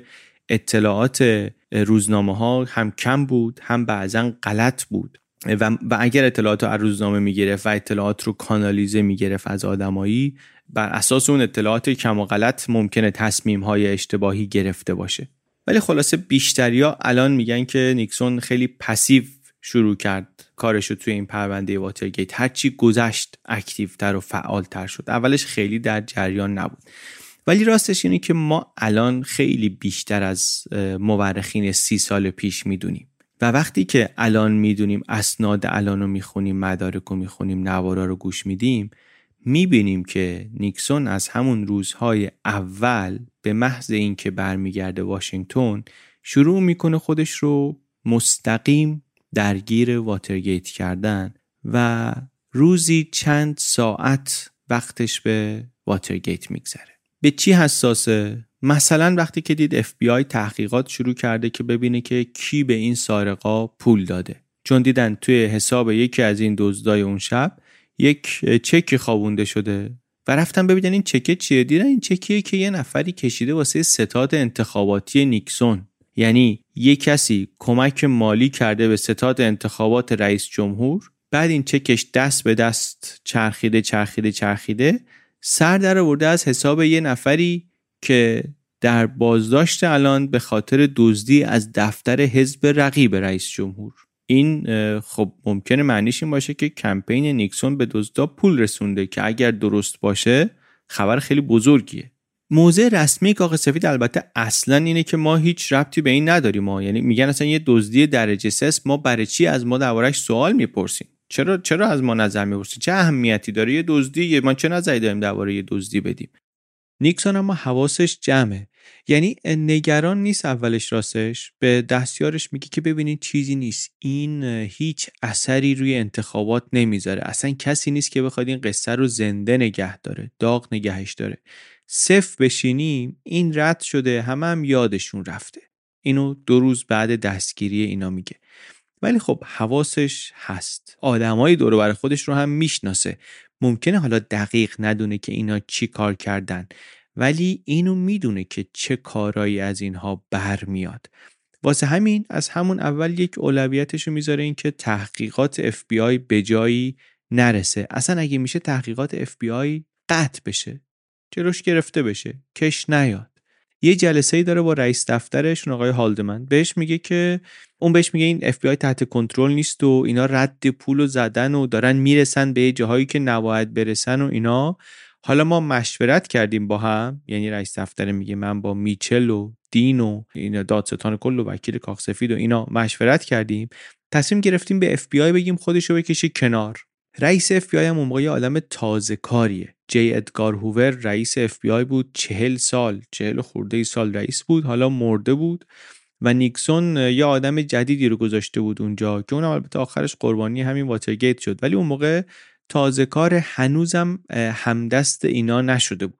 اطلاعات روزنامه ها هم کم بود هم بعضا غلط بود و اگر اطلاعات رو از روزنامه میگرفت و اطلاعات رو کانالیزه میگرفت از آدمایی، بر اساس اون اطلاعات کم و غلط ممکنه تصمیم های اشتباهی گرفته باشه. ولی خلاصه بیشتریا الان میگن که نیکسون خیلی پسیو شروع کرد کارشو توی این پرونده واترگیت. هرچی گذشت اکتیوتر و فعالتر شد. اولش خیلی در جریان نبود. ولی راستش اینه که ما الان خیلی بیشتر از مورخین 30 سال پیش میدونیم و وقتی که الان میدونیم، اسناد الان رو میخونیم، مدارک رو میخونیم، نوارا رو گوش میدیم، میبینیم که نیکسون از همون روزهای اول به محض این که برمیگرده واشنگتن شروع میکنه خودش رو مستقیم درگیر واترگیت کردن و روزی چند ساعت وقتش به واترگیت میگذره. به چی حساسه؟ مثلا وقتی که دید FBI تحقیقات شروع کرده که ببینه که کی به این سارقا پول داده، چون دیدن توی حساب یکی از این دزدای اون شب یک چک خوابونده شده و رفتن ببینن این چک چیه. دیدن این چکیه که یه نفری کشیده واسه ستاد انتخاباتی نیکسون، یعنی یه کسی کمک مالی کرده به ستاد انتخابات رئیس جمهور، بعد این چکش دست به دست چرخیده سر در آورده از حساب یه نفری که در بازداشت الان به خاطر دزدی از دفتر حزب رقیب رئیس جمهور. این خب ممکنه معنیش این باشه که کمپین نیکسون به دزدا پول رسونده که اگر درست باشه خبر خیلی بزرگیه. موضع رسمی کاخ سفید البته اصلا اینه که ما هیچ ربطی به این نداریم. ما یعنی میگن اصلا یه دزدی درجه 3 ما برای چی از ما دربارش سوال میپرسیم؟ چرا از ما نظر میپرسید؟ چه اهمیتی داره یه دزدی؟ ما چه نظری داریم درباره یه دزدی بدیم؟ نیکسون اما حواسش جمعه، یعنی نگران نیست. اولش راستش به دستیارش میگه که ببینید چیزی نیست، این هیچ اثری روی انتخابات نمیذاره، اصلا کسی نیست که بخواد این قصه رو زنده نگه داره، داغ نگهش داره. صفر بشینیم این رد شده، هم یادشون رفته. اینو 2 روز بعد دستگیری اینا میگه. ولی خب حواسش هست، آدمای دور و بر خودش رو هم میشناسه. ممکنه حالا دقیق ندونه که اینا چی کار کردن، ولی اینو میدونه که چه کارایی از اینها برمیاد. واسه همین از همون اول یک اولویتشو میذاره این که تحقیقات FBI به جایی نرسه. اصلا اگه میشه تحقیقات FBI قطع بشه، جلوش گرفته بشه، کش نیاد. یه جلسه‌ای داره با رئیس دفترش آقای هالدمن، بهش میگه که این FBI تحت کنترل نیست و اینا رد پولو زدن و دارن میرسن به جاهایی که نباید برسن و اینا. حالا ما مشورت کردیم با هم، یعنی رئیس دفتر میگه من با میچل و دین و اینا دادستان کل و وکیل کاخ سفید و اینا مشورت کردیم، تصمیم گرفتیم به FBI بگیم خودشو بکشه کنار. رئیس FBI هم اون موقع آدم تازه کاریه. جی ادگار هوور رئیس FBI بود، 40 خورده سال رئیس بود، حالا مرده بود و نیکسون یه آدم جدیدی رو گذاشته بود اونجا که اون البته آخرش قربانی همین واترگیت شد، ولی اون موقع تازه کار، هنوزم همدست اینا نشده بود.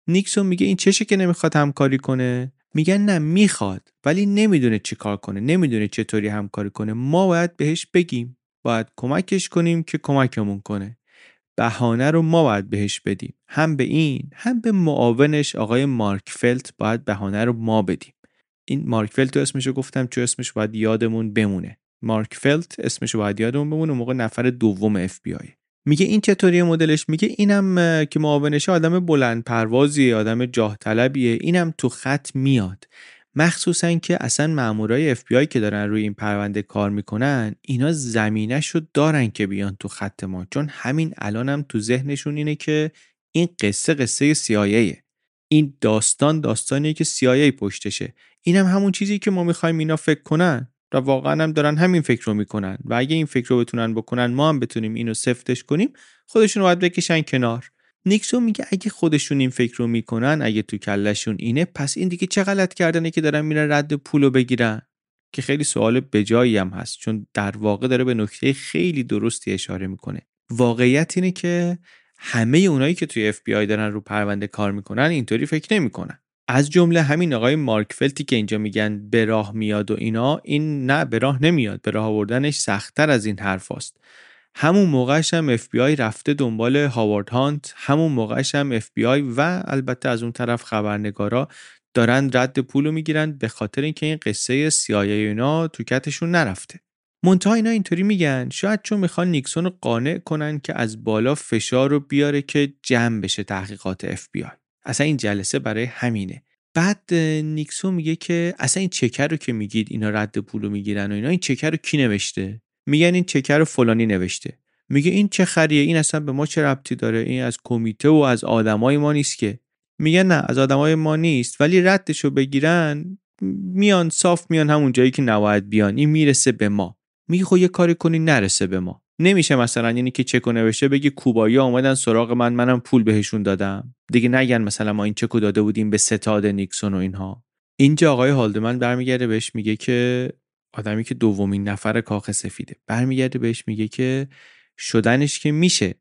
نیکسون میگه این چشه که نمیخواد همکاری کنه؟ میگن نه میخواد ولی نمیدونه چی کار کنه، نمیدونه چطوری همکاری کنه. ما باید بهش بگیم، باید کمکش کنیم که کمکمون کنه. بهانه رو ما باید بهش بدیم، هم به این هم به معاونش آقای مارک فلت باید بهانه رو ما بدیم. این مارک فلت رو اسمشو گفتم چون اسمش باید یادمون بمونه. مارک فلت اسمشو باید یادمون بمونه، موقع نفر دوم اف بی آی. میگه این چطوریه مدلش؟ میگه اینم که معاونشه آدم بلند پروازیه، آدم جاه طلبیه، اینم تو خط میاد. مخصوصا که اصلا مامورای اف بی آی که دارن روی این پرونده کار میکنن اینا زمینه‌شو دارن که بیان تو خط ما، چون همین الانم تو ذهنشون اینه که این قصه CIA، این داستانیه که CIA پشتشه. اینم همون چیزی که ما میخوایم اینا فکر کنن و واقعا هم دارن همین فکر رو میکنن و اگه این فکر رو بتونن بکنن ما هم بتونیم اینو سفتش کنیم، خودشون رو باید بکشن کنار. نیکسون میگه اگه خودشون این فکر رو میکنن، اگه تو کلشون اینه، پس این دیگه چه غلط کردنه که دارن میرن رد پولو بگیرن؟ که خیلی سوال بجایی هم هست، چون در واقع داره به نکته خیلی درستی اشاره میکنه. واقعیت اینه که همه اونایی که توی اف بی آی دارن رو پرونده کار میکنن اینطوری فکر نمیکنن. از جمله همین آقای مارک فلتی که اینجا میگن به راه میاد و اینا، این نه به راه نمیاد، به راه آوردنش سخت‌تر از این حرفاست. همون موقعش هم اف بی آی رفته دنبال هاوارد هانت، همون موقعش هم اف بی آی و البته از اون طرف خبرنگارا دارن رد پولو میگیرن به خاطر اینکه این قصه CIA اینا تو کتشون نرفته. منتها اینا اینطوری میگن شاید چون میخوان نیکسون رو قانع کنن که از بالا فشار رو بیاره که جمع بشه تحقیقات اف بی آی. اصلا این جلسه برای همینه. بعد نیکسون میگه که اصلا این چکر رو که میگید اینا رد پولو میگیرن و اینا، این چکر رو کی نوشته؟ میگن این چکر رو فلانی نوشته. میگه این چه خریه؟ این اصلا به ما چه ربطی داره؟ این از کمیته و از آدمای ما نیست که. میگن نه از آدمای ما نیست، ولی ردشو بگیرن میان صاف میان همون جایی که نباید بیان، این میرسه به ما. میگه خب یه کاری کنی نرسه به ما. نمیشه مثلا یعنی که چکو نوشته بگی کوبایی‌ها اومدن سراغ منم پول بهشون دادم دیگه، نگن مثلا ما این چکو داده بودیم به ستاد نیکسون و اینها. اینجا آقای هالدمن برمیگرده بهش میگه که آدمی که دومین نفر کاخ سفیده برمیگرده بهش میگه که شدنش که میشه،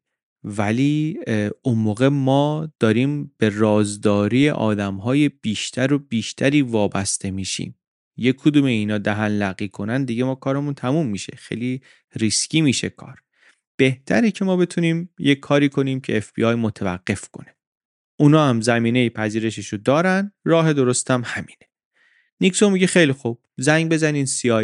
ولی اون موقع ما داریم به رازداری آدم‌های بیشتر و بیشتری وابسته میشیم. یک کدوم اینا دهن لقی کنن دیگه ما کارمون تموم میشه، خیلی ریسکی میشه کار. بهتره که ما بتونیم یک کاری کنیم که FBI متوقف کنه. اونا هم زمینه پذیرششو دارن، راه درستم همینه. نیکسون میگه خیلی خوب زنگ بزنین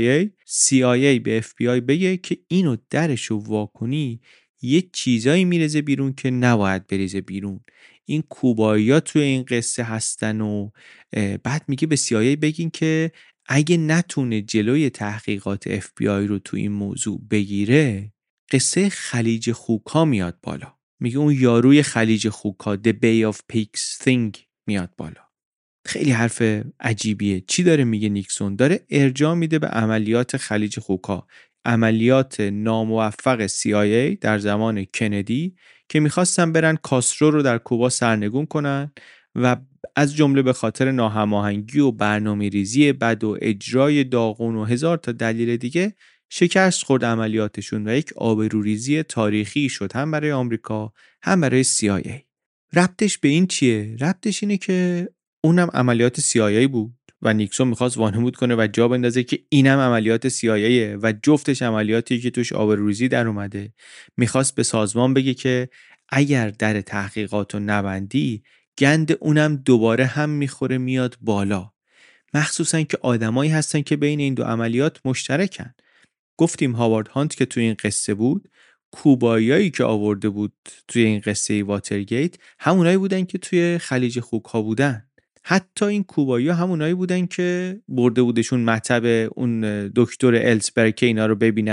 CIA به FBI بگه که اینو درشو واکنی یه چیزایی میرزه بیرون که نباید بریزه بیرون. این کوبایی‌ها توی این قصه هستن و بعد میگه به CIA بگین که اگه نتونه جلوی تحقیقات FBI رو تو این موضوع بگیره، قصه خلیج خوک‌ها میاد بالا. میگه اون یاروی خلیج خوک‌ها The Bay of Pigs thing میاد بالا. خیلی حرف عجیبیه. چی داره میگه نیکسون؟ داره ارجاع میده به عملیات خلیج خوک‌ها، عملیات ناموفق CIA در زمان کندی که میخواستن برن کاسترو رو در کوبا سرنگون کنن و از جمله به خاطر ناهماهنگی و برنامه‌ریزی بد و اجرای داغون و هزار تا دلیل دیگه شکست خورد عملیاتشون و یک آبروریزی تاریخی شد هم برای آمریکا هم برای CIA. ربطش به این چیه؟ ربطش اینه که اونم عملیات CIA بود و نیکسون میخواست وانمود کنه و جا بندازه که اینم عملیات CIAه و جفتش عملیاتی که توش آبروریزی در اومده. میخواست به سازمان بگه که اگر در تحقیقاتو نبندی گند اونم دوباره هم میخوره میاد بالا، مخصوصا که آدمایی هستن که بین این دو عملیات مشترکن. گفتیم هاوارد هانت که توی این قصه بود، کوباییایی که آورده بود توی این قصه واترگیت همونایی بودن که توی خلیج خوک‌ها بودن. حتی این کوبایی‌ها همونایی بودن که برده بودشون مطب اون دکتر السبرگ که اینا رو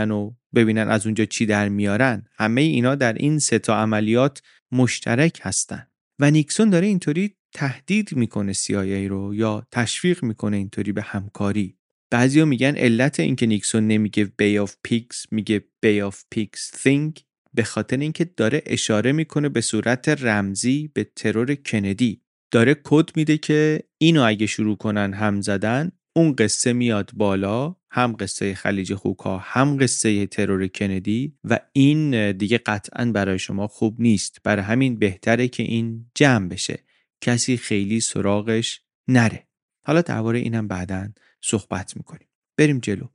ببینن از اونجا چی در میارن. همه اینا در این سه تا عملیات مشترک هستن و نیکسون داره اینطوری تهدید میکنه CIA رو یا تشویق میکنه اینطوری به همکاری. بعضیا میگن علت این که نیکسون نمیگه Bay of Pigs میگه Bay of Pigs thing به خاطر اینکه داره اشاره میکنه به صورت رمزی به ترور کندی. داره کد میده که اینو اگه شروع کنن هم زدن اون قصه میاد بالا، هم قصه خلیج خوک‌ها هم قصه ترور کندی و این دیگه قطعاً برای شما خوب نیست. برای همین بهتره که این جمع بشه. کسی خیلی سراغش نره. حالا درباره اینم بعداً صحبت میکنیم. بریم جلو.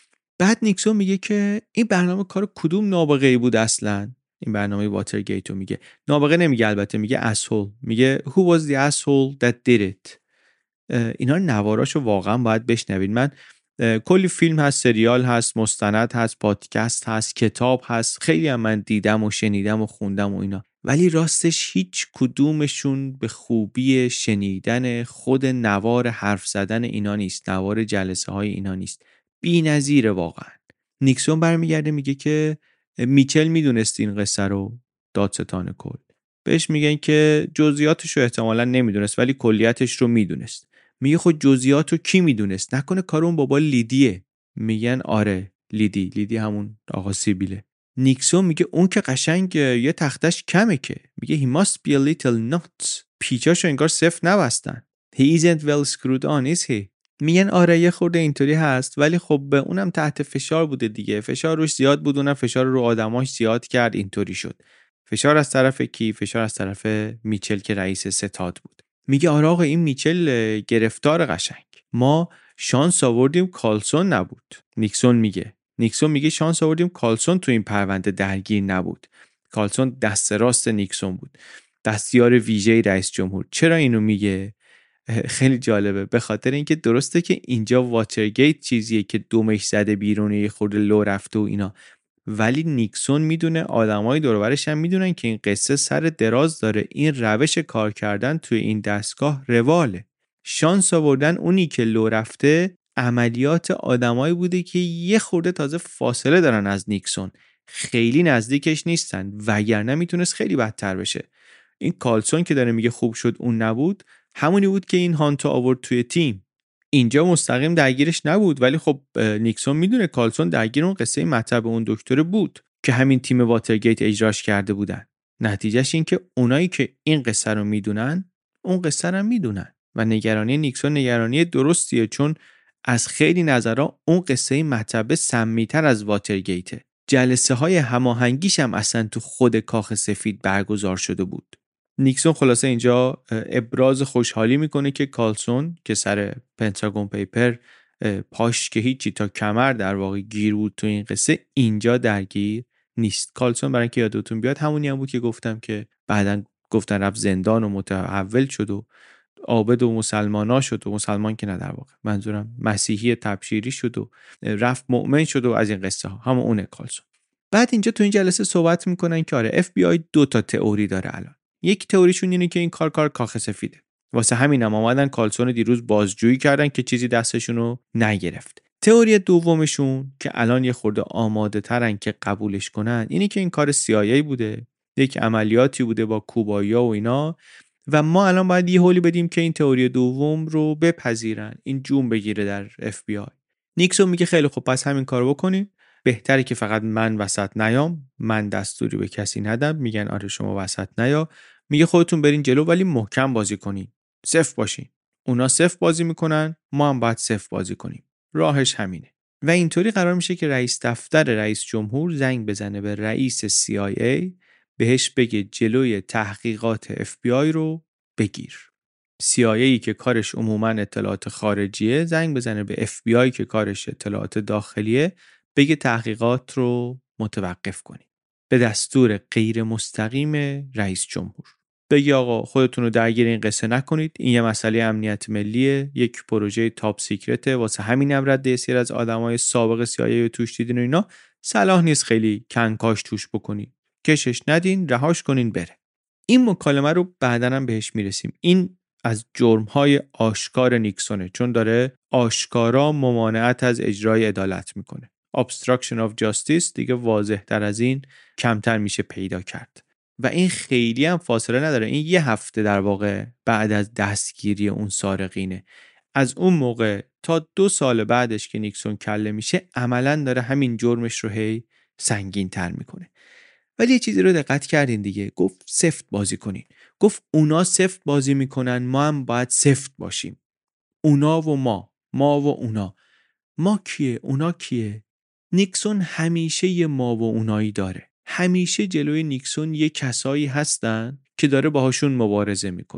بعد نیکسون میگه که این برنامه کار کدوم نابغه‌ای بود اصلاً؟ این برنامه واترگیت رو میگه. نابغه نمیگه، البته میگه asshole. میگه who was the asshole that did it. اینا نواراشو واقعا باید بشنوید. من کلی فیلم هست، سریال هست، مستند هست، پادکست هست، کتاب هست، خیلی هم من دیدم و شنیدم و خوندم و اینا، ولی راستش هیچ کدومشون به خوبی شنیدن خود نوار حرف زدن اینا نیست، نوار جلسه های اینا نیست. بی‌نظیره واقعا. نیکسون برمیگرده میگه که میچل میدونست این قصه رو، دادستان کل. بهش میگن که جزئیاتش رو احتمالاً نمیدونست ولی کلیتش رو میدونست. میگه خود جزئیات رو کی میدونست؟ نکنه کار اون بابا لیدیه؟ میگن آره لیدی همون آقا سیبیله. نیکسون میگه اون که قشنگ یه تختش کمه که. میگه he must be a little nuts. پیچاشو انگار صفر نبستن. he isn't well screwed on is he. میگن آره یه خورده اینطوری هست ولی خب اونم تحت فشار بوده دیگه، فشار روش زیاد بود، اونم فشار رو آدماش زیاد کرد، اینطوری شد. فشار از طرف کی؟ فشار از طرف میچل که رئیس ستاد بود. میگه آره آقا این میچل گرفتار قشنگ. ما شانس آوردیم کالسون نبود. نیکسون میگه شانس آوردیم کالسون تو این پرونده درگیر نبود. کالسون دست راست نیکسون بود، دستیار ویژه رئیس جمهور. چرا اینو میگه؟ خیلی جالبه، به خاطر اینکه درسته که اینجا واترگیت چیزیه که دومش زده بیرون، یه خورده لو رفته و اینا، ولی نیکسون میدونه، آدمای دور و برش هم میدونن که این قصه سر دراز داره، این روش کار کردن توی این دستگاه رواله. شانس آوردن اونی که لو رفته عملیات آدمایی بوده که یه خورده تازه فاصله دارن از نیکسون، خیلی نزدیکش نیستن، وگرنه میتونست خیلی بدتر بشه. این کالسون که داره میگه خوب شد اون نبود، همونی بود که این هانتو آورد توی تیم. اینجا مستقیم درگیرش نبود ولی خب نیکسون میدونه کالسون درگیر اون قصه مطب اون دکتر بود که همین تیم واترگیت اجراش کرده بودن. نتیجهش این که اونایی که این قصه رو میدونن اون قصه رو میدونن و نگرانی نیکسون نگرانی درستیه، چون از خیلی نظرها اون قصه مطب سمی‌تر از واترگیته. جلسه های هماهنگیش هم اصلا تو خود کاخ سفید برگزار شده بود. نیکسون خلاصه اینجا ابراز خوشحالی میکنه که کالسون که سر پنتاگون پیپر پاش که هیچی تا کمر در واقع گیر بود تو این قصه، اینجا درگیر نیست. کالسون برای اینکه یادتون بیاد همونی هم بود که گفتم که بعدن گفتن رفت زندان و متحول شد و عابد و مسلمانا شد و مسلمان که نه در واقع منظورم مسیحی تبشیری شد و رفت مؤمن شد و از این قصه ها، همون اونه کالسون. بعد اینجا تو این جلسه صحبت میکنن که آره FBI 2 تا تئوری داره الان. یک تئوریشون اینه که این کار کاخ سفیده، واسه همینم اومدن کالسون دیروز بازجویی کردن که چیزی دستشونو نگرفت. تئوری دومشون که الان یه خورده آماده ترن که قبولش کنن اینه که این کار CIA بوده، یک عملیاتی بوده با کوبایی‌ها و اینا، و ما الان باید یه هولی بدیم که این تئوری دوم رو بپذیرن، این جون بگیره در FBI. نیکسون میگه خیلی خوب پس همین کارو بکنیم، بهتره که فقط من وسط نیام، من دستوری به کسی ندم. میگن آره شما وسط نیا. میگه خودتون برین جلو ولی محکم بازی کنین، صفر باشین. اونا صفر بازی میکنن، ما هم باید صفر بازی کنیم. راهش همینه. و اینطوری قرار میشه که رئیس دفتر رئیس جمهور زنگ بزنه به رئیس CIA، بهش بگه جلوی تحقیقات FBI رو بگیر. CIA که کارش عموما اطلاعات خارجیه زنگ بزنه به FBI که کارش اطلاعات داخلیه، بگه تحقیقات رو متوقف کنید به دستور غیر مستقیم رئیس جمهور. بگی آقا خودتون رو درگیر این قصه نکنید، این یه مسئله امنیت ملیه، یک پروژه تاپ سیکرته، واسه همینم رد سیر از آدمای سابق CIA توش دیدین و اینا، صلاح نیست خیلی کنکاش توش بکنید، کشش ندین، رهاش کنین بره. این مکالمه رو بعداً هم بهش میرسیم. این از جرم‌های آشکار نیکسونه، چون داره آشکارا ممانعت از اجرای عدالت میکنه. obstruction of justice دیگه واضح تر از این کمتر میشه پیدا کرد و این خیلی هم فاصله نداره. این یه هفته در واقع بعد از دستگیری اون سارقینه. از اون موقع تا 2 سال بعدش که نیکسون کله میشه عملاً داره همین جرمش رو هی سنگین تر میکنه. ولی یه چیزی رو دقت کردین دیگه، گفت سفت بازی کنین. گفت اونا سفت بازی میکنن، ما هم باید سفت باشیم. اونا و ما و اونا. ما کیه؟ اونا کیه؟ نیکسون همیشه یه ما و اونایی داره. همیشه جلوی نیکسون یه کسایی هستن که داره باهاشون مبارزه میکنه.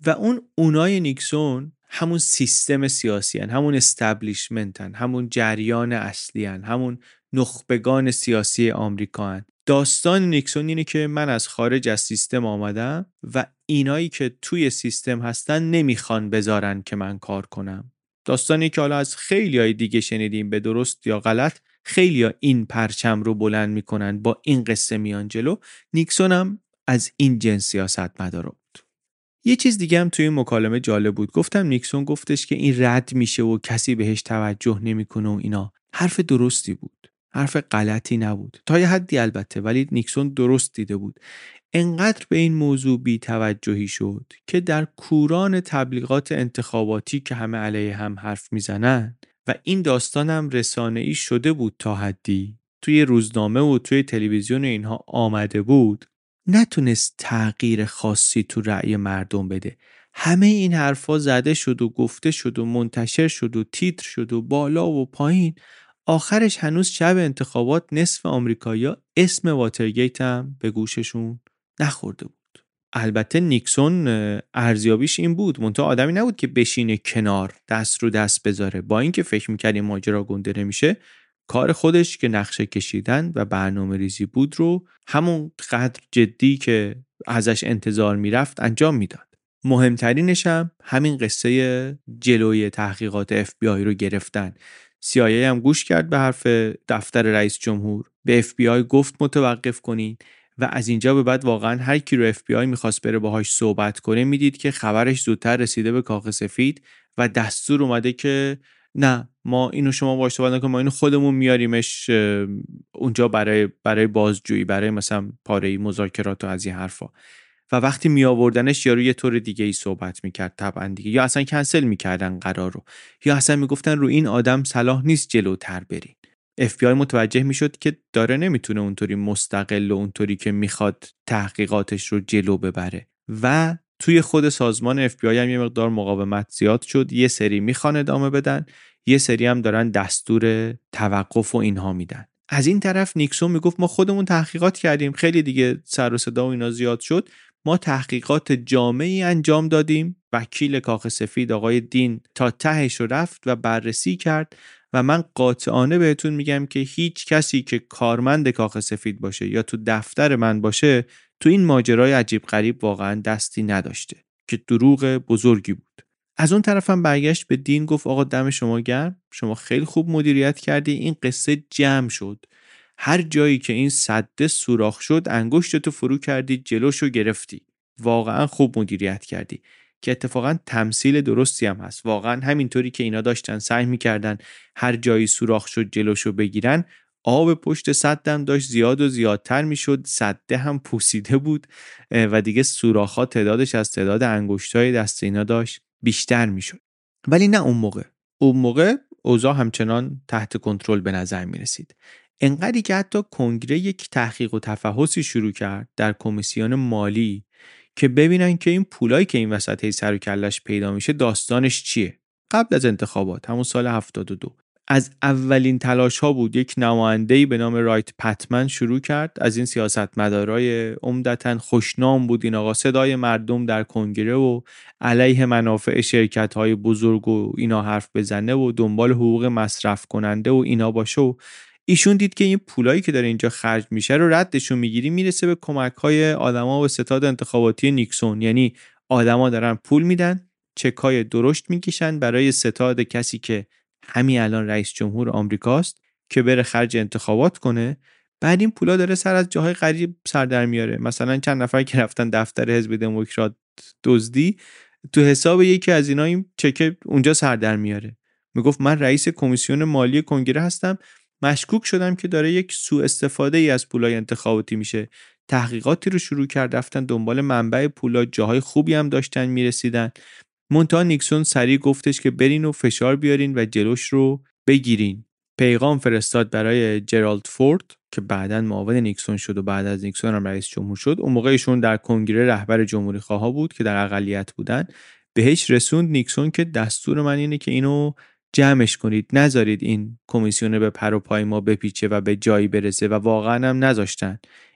و اونای نیکسون همون سیستم سیاسی هن، همون استبلیشمنت هن، همون جریان اصلی هن، همون نخبگان سیاسی آمریکا هن. داستان نیکسون اینه که من از خارج از سیستم آمدم و اینایی که توی سیستم هستن نمیخوان بذارن که من کار کنم. داستانی که حالا از خیلی های دیگه شنیدیم، به درست یا غلط خیلی ها این پرچم رو بلند میکنن، با این قصه میان جلو. نیکسون هم از این جنس سیاستمدار بود. یه چیز دیگه هم توی این مکالمه جالب بود. گفتم نیکسون گفتش که این رد میشه و کسی بهش توجه نمیکنه و اینا. حرف درستی بود، حرف غلطی نبود تا یه حدی البته، ولی نیکسون درست دیده بود. انقدر به این موضوع بی توجهی شد که در کوران تبلیغات انتخاباتی که همه علیه هم حرف میزنن و این داستان هم رسانه‌ای شده بود تا حدی، توی روزنامه و توی تلویزیون اینها آمده بود، نتونست تغییر خاصی تو رأی مردم بده. همه این حرفا زده شد و گفته شد و منتشر شد و تیتر شد و بالا و پایین. آخرش هنوز شب انتخابات نصف آمریکایی‌ها اسم واترگیت هم به گوششون نخورده بود. البته نیکسون ارزیابیش این بود، منتها آدمی نبود که بشینه کنار دست رو دست بذاره. با اینکه فکر می‌کرد این ماجرا گنده نمیشه، کار خودش که نقشه کشیدن و برنامه ریزی بود رو همون قدر جدی که ازش انتظار میرفت انجام میداد. مهمترینش هم همین قصه جلوی تحقیقات FBI رو گرفتن. CIA هم گوش کرد به حرف دفتر رئیس جمهور، به FBI گفت متوقف کنین و از اینجا به بعد واقعا هر کی رو FBI میخواست بره باهاش صحبت کنه میدید که خبرش زودتر رسیده به کاخ سفید و دستور اومده که نه، ما اینو شما باهاش صحبت نکنید، ما اینو خودمون میاریمش اونجا برای بازجویی، برای مثلا پاره مذاکرات و از این حرفا. و وقتی می آوردنش یارو یه طور دیگه ای صحبت میکرد طبعا دیگه، یا اصلا کنسل میکردن قرار رو، یا اصلا میگفتن رو این آدم صلاح نیست جلوتر برین. FBI متوجه میشد که داره نمیتونه اونطوری مستقل و اونطوری که میخواد تحقیقاتش رو جلو ببره و توی خود سازمان FBI هم یه مقدار مقاومت زیاد شد. یه سری میخوان ادامه بدن، یه سری هم دارن دستور توقف و اینها میدن. از این طرف نیکسون میگفت ما خودمون تحقیقات کردیم، خیلی دیگه سر و صدا و اینا زیاد شد، ما تحقیقات جامعی انجام دادیم. وکیل کاخ سفید آقای دین تا تهش رو رفت و بررسی کرد و من قاطعانه بهتون میگم که هیچ کسی که کارمند کاخ سفید باشه یا تو دفتر من باشه تو این ماجرای عجیب غریب واقعا دستی نداشته، که دروغ بزرگی بود. از اون طرفم برگشت به دین گفت آقا دم شما گرم، شما خیلی خوب مدیریت کردی، این قصه جمع شد، هر جایی که این سده سوراخ شد انگشتتو فرو کردی جلوشو گرفتی، واقعا خوب مدیریت کردی. که اتفاقا تمثیل درستی هم هست. واقعا همینطوری که اینا داشتن سعی میکردن هر جایی سوراخ شد جلوشو بگیرن، آب پشت سدم داشت زیاد و زیادتر میشد، سده هم پوسیده بود و دیگه سوراخ‌ها تعدادش از تعداد انگشتای دست اینا داشت بیشتر میشد. ولی نه اون موقع اوضاع همچنان تحت کنترل به نظر میرسید. انقدری که حتی کنگره یک تحقیق و تفحصی شروع کرد در کمیسیون مالی که ببینن که این پولایی که این وسط هی سر و کلش پیدا میشه داستانش چیه. قبل از انتخابات همون سال 72 از اولین تلاش ها بود. یک نماینده‌ای به نام رایت پتمن شروع کرد، از این سیاستمدارای عمدتاً خوشنام بود این آقا، صدای مردم در کنگره و علیه منافع شرکت های بزرگ و اینا حرف بزنه و دنبال حقوق مصرف کننده و اینا باشه. و ایشون دید که این پولایی که داره اینجا خرج میشه رو ردشون میگیری میرسه به کمک‌های آدما و ستاد انتخاباتی نیکسون. یعنی آدما دارن پول میدن، چکای درشت میکشن برای ستاد کسی که همین الان رئیس جمهور آمریکاست که بره خرج انتخابات کنه. بعد این پولا داره سر از جاهای غریب سر در میاره. مثلا چند نفر که رفتن دفتر حزب دموکرات دزدی، تو حساب یکی از اینا این چک اونجا سر در میاره. میگفت من رئیس کمیسیون مالی کنگره هستم، مشکوک شدم که داره یک سوء استفاده ای از پولای انتخاباتی میشه. تحقیقاتی رو شروع کرد، رفتن دنبال منبع پولا، جاهای خوبی هم داشتن میرسیدن. منتها نیکسون سریع گفتش که برین و فشار بیارین و جلوش رو بگیرین. پیغام فرستاد برای جرالد فورد که بعداً معاون نیکسون شد و بعد از نیکسون هم رئیس جمهور شد. اون موقع ایشون در کنگره رهبر جمهوری خواها بود که در اقلیت بودن. بهش رسوند نیکسون که دستور من اینه که اینو جمعش کنید، نذارید این کمیسیون به پر و پای ما بپیچه و به جایی برسه، و واقعا هم نذاشتن.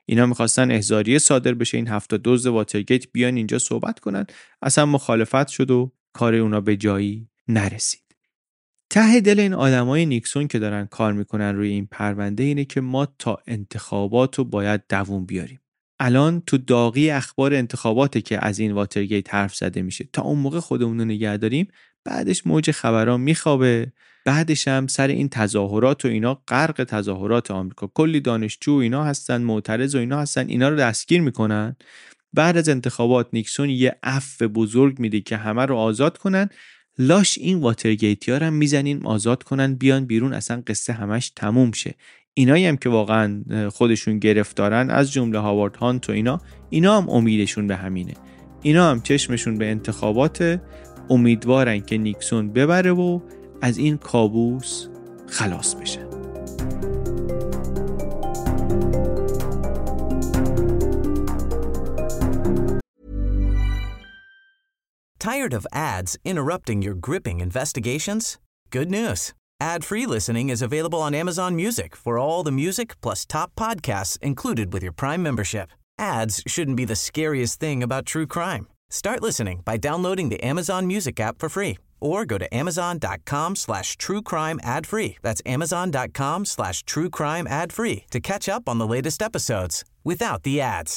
اینا میخواستن احضاریه صادر بشه، این 7 دزد واترگیت بیان اینجا صحبت کنن، اصلا مخالفت شد و کار اونا به جایی نرسید. ته دل این آدمای نیکسون که دارن کار میکنن روی این پرونده اینه که ما تا انتخابات رو باید دووم بیاریم. الان تو داغی اخبار انتخاباته که از این واترگیت حرف زده میشه، تا اون موقع خودمون رو نگه داریم، بعدش موج خبرها میخوابه، بعدش هم سر این تظاهرات و اینا، غرق تظاهرات آمریکا، کلی دانشجو اینا هستن، معترض و اینا هستن، اینا رو دستگیر میکنن. بعد از انتخابات نیکسون یه عفو بزرگ میده که همه رو آزاد کنن، لاش این واترگیتی‌ها رو میزنین آزاد کنن بیان بیرون، اصلا قصه همش تموم شه. اینایی هم که واقعا خودشون گرفتارن از جمله هاوارد هانت و اینا هم امیدشون به همینه. اینا هم چشمشون به انتخابات، امیدوارن که نیکسون ببره و از این کابوس خلاص بشه. Tired of ads interrupting your gripping investigations? Good news. Ad-free listening is available on Amazon Music for all the music plus top podcasts included with your Prime membership. Ads shouldn't be the scariest thing about true crime. Start listening by downloading the Amazon Music app for free or go to amazon.com/truecrime ad-free. That's amazon.com/truecrime ad-free to catch up on the latest episodes without the ads.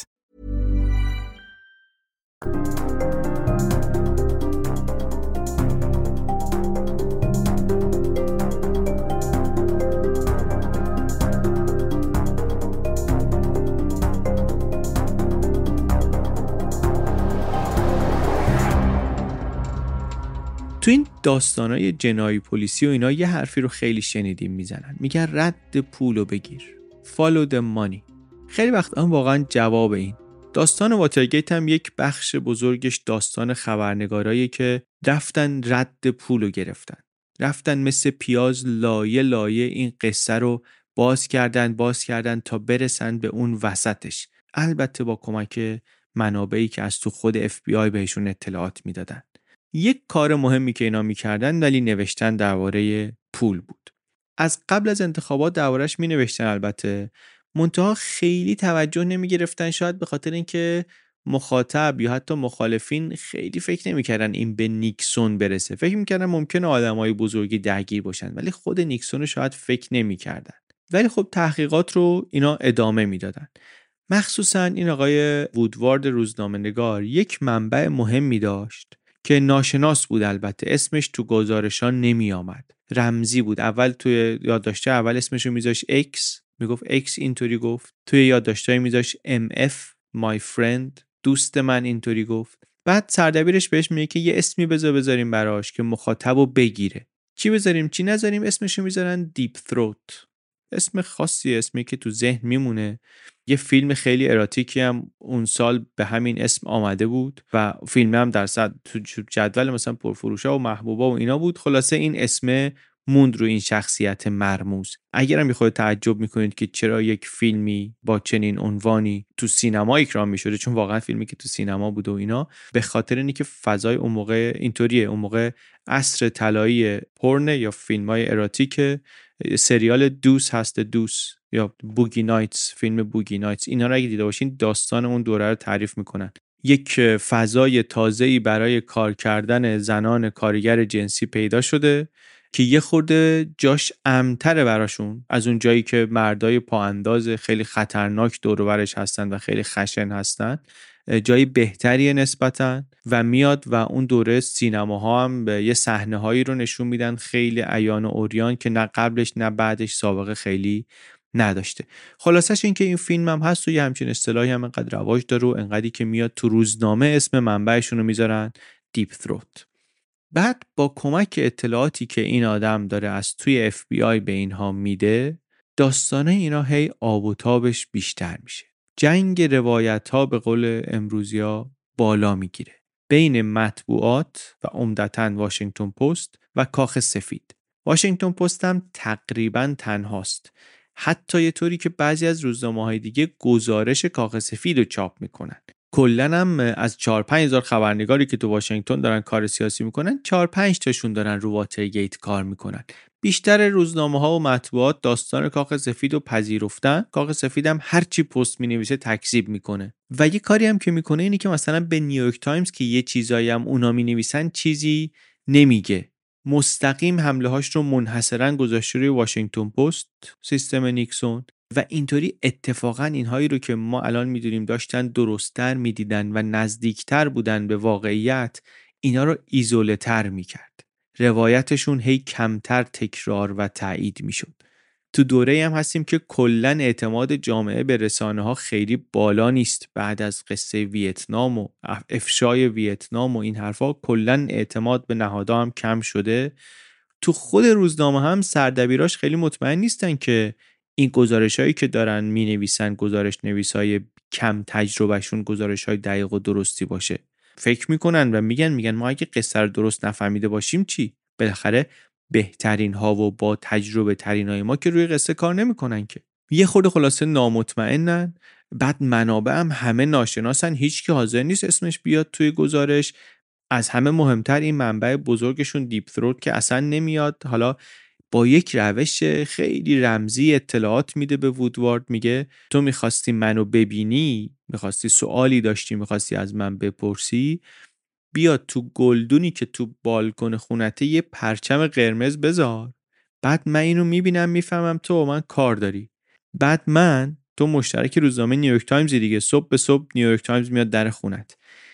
تو این داستانای جنایی پلیسی و اینا یه حرفی رو خیلی شنیدیم میزنن، میگن رد پولو بگیر، follow the money. خیلی وقت هم واقعا جواب این داستان واترگیت هم یک بخش بزرگش داستان خبرنگارایی که رفتن رد پولو گرفتن، رفتن مثل پیاز لایه لایه این قصه رو باز کردن تا برسن به اون وسطش، البته با کمک منابعی که از تو خود FBI بهشون اطلاعات میدادن. یک کار مهمی که اینا میکردن ولی نوشتن درباره پول بود. از قبل از انتخابات دربارش می نوشتن، البته منتها خیلی توجه نمی گرفتن، شاید به خاطر اینکه مخاطب یا حتی مخالفین خیلی فکر نمیکردن این به نیکسون برسه، فکر میکردن ممکنه آدمای بزرگی درگیر باشن ولی خود نیکسون رو شاید فکر نمیکردن. ولی خب تحقیقات رو اینا ادامه میدادن. مخصوصا این آقای وودوارد روزنامه‌نگار یک منبع مهمی داشت که ناشناس بود، البته اسمش تو گزارش‌ها نمی آمد، رمزی بود. اول توی یادداشته اول اسمش رو میذاشت X، میگفت X اینطوری گفت، توی یادداشت‌های میذاشت MF my friend، دوست من اینطوری گفت. بعد سردبیرش بهش میگه که یه اسمی بذاریم براش که مخاطبو بگیره. چی بذاریم چی نذاریم؟ اسمشو میذارن دیپ ثروت، اسم خاصی، اسمی که تو ذهن میمونه. یه فیلم خیلی اراتیکی هم اون سال به همین اسم آمده بود و فیلم هم درصد تو جدول مثلا پرفروشا و محبوبا و اینا بود. خلاصه این اسم موند رو این شخصیت مرموز. اگرم میخواید تعجب میکنید که چرا یک فیلمی با چنین عنوانی تو سینما اکرام میشده، چون واقعا فیلمی که تو سینما بود و اینا، به خاطر اینی که فضای اون موقع اینطوریه. اون موقع عصر طلایی پورن یا فیلم‌های اراتیک، سریال دوس هست، دوس یا بوگی نایتس، فیلم بوگی نایتس، اینا رو اگه دیده باشین داستان اون دوره رو تعریف میکنن. یک فضای تازه‌ای برای کار کردن زنان کارگر جنسی پیدا شده که یه خورده جاش امن‌تره براشون از اون جایی که مردای پا انداز خیلی خطرناک دور و برش هستن و خیلی خشن هستن، جای بهتریه نسبتاً و میاد و اون دوره سینماها هم به یه صحنه‌هایی رو نشون میدن خیلی عیان و عریان که نه قبلش نه بعدش سابقه خیلی نداشته. خلاصش این که این فیلم هم هست و یه همچین اصطلاحی هم انقدر رواج داره و انقدری که میاد تو روزنامه اسم منبعشون رو میذارن دیپ ثروت. بعد با کمک اطلاعاتی که این آدم داره از توی FBI به اینها میده، داستانه اینا هی آب و تابش بیشتر میشه. جنگ روایت ها به قول امروزیا بالا میگیره بین مطبوعات و عمدتاً واشنگتن پست و کاخ سفید. واشنگتن پست هم تقریباً تنهاست، حتی یه طوری که بعضی از روزنامه‌های دیگه گزارش کاخ سفید رو چاپ میکنن. کلن هم از 4-5 هزار خبرنگاری که تو واشنگتن دارن کار سیاسی میکنن، 4-5 تاشون دارن رو واترگیت کار میکنن. بیشتر روزنامه‌ها و مطبوعات داستان کاخ سفید رو پذیرفتن. کاخ سفید هم هر چی پست می‌نویسه تکذیب میکنه و یه کاری هم که میکنه اینه که مثلا به نیویورک تایمز که یه چیزایی هم اونا می‌نویسن چیزی نمیگه. مستقیم حمله‌هاش رو منحصراً گذاشته روی واشنگتن پست، سیستم نیکسون، و اینطوری اتفاقاً اینهایی رو که ما الان می‌دونیم داشتن درست‌تر می‌دیدن و نزدیکتر بودن به واقعیت، اینا رو ایزوله‌تر می‌کرد. روایتشون هی کمتر تکرار و تایید میشد. تو دوره هم هستیم که کلن اعتماد جامعه به رسانه ها خیلی بالا نیست. بعد از قصه ویتنام و افشای ویتنام و این حرفا کلن اعتماد به نهادها هم کم شده. تو خود روزنامه هم سردبیراش خیلی مطمئن نیستن که این گزارش هایی که دارن می نویسن گزارش نویس های کم تجربهشون گزارش های دقیق و درستی باشه. فکر میکنن و میگن ما اگه قصه رو درست نفهمیده باشیم چی؟ بالاخره بهترین ها و با تجربه ترین های ما که روی قصه کار نمیکنن که. یه خورده خلاصه نامطمئنن. بعد منابع هم همه ناشناسن، هیچ کی حاضر نیست اسمش بیاد توی گزارش. از همه مهمتر این منبع بزرگشون دیپ تروت که اصلا نمیاد. حالا با یک روش خیلی رمزی اطلاعات میده به وودوارد، میگه تو میخواستی منو ببینی، میخواستی سوالی داشتی، میخواستی از من بپرسی، بیا تو گلدونی که تو بالکن خونته یه پرچم قرمز بذار، بعد من اینو میبینم میفهمم تو با من کار داری. بعد تو مشترک روزنامه نیویورک تایمز دیگه، صبح به صبح نیویورک تایمز میاد در خونت،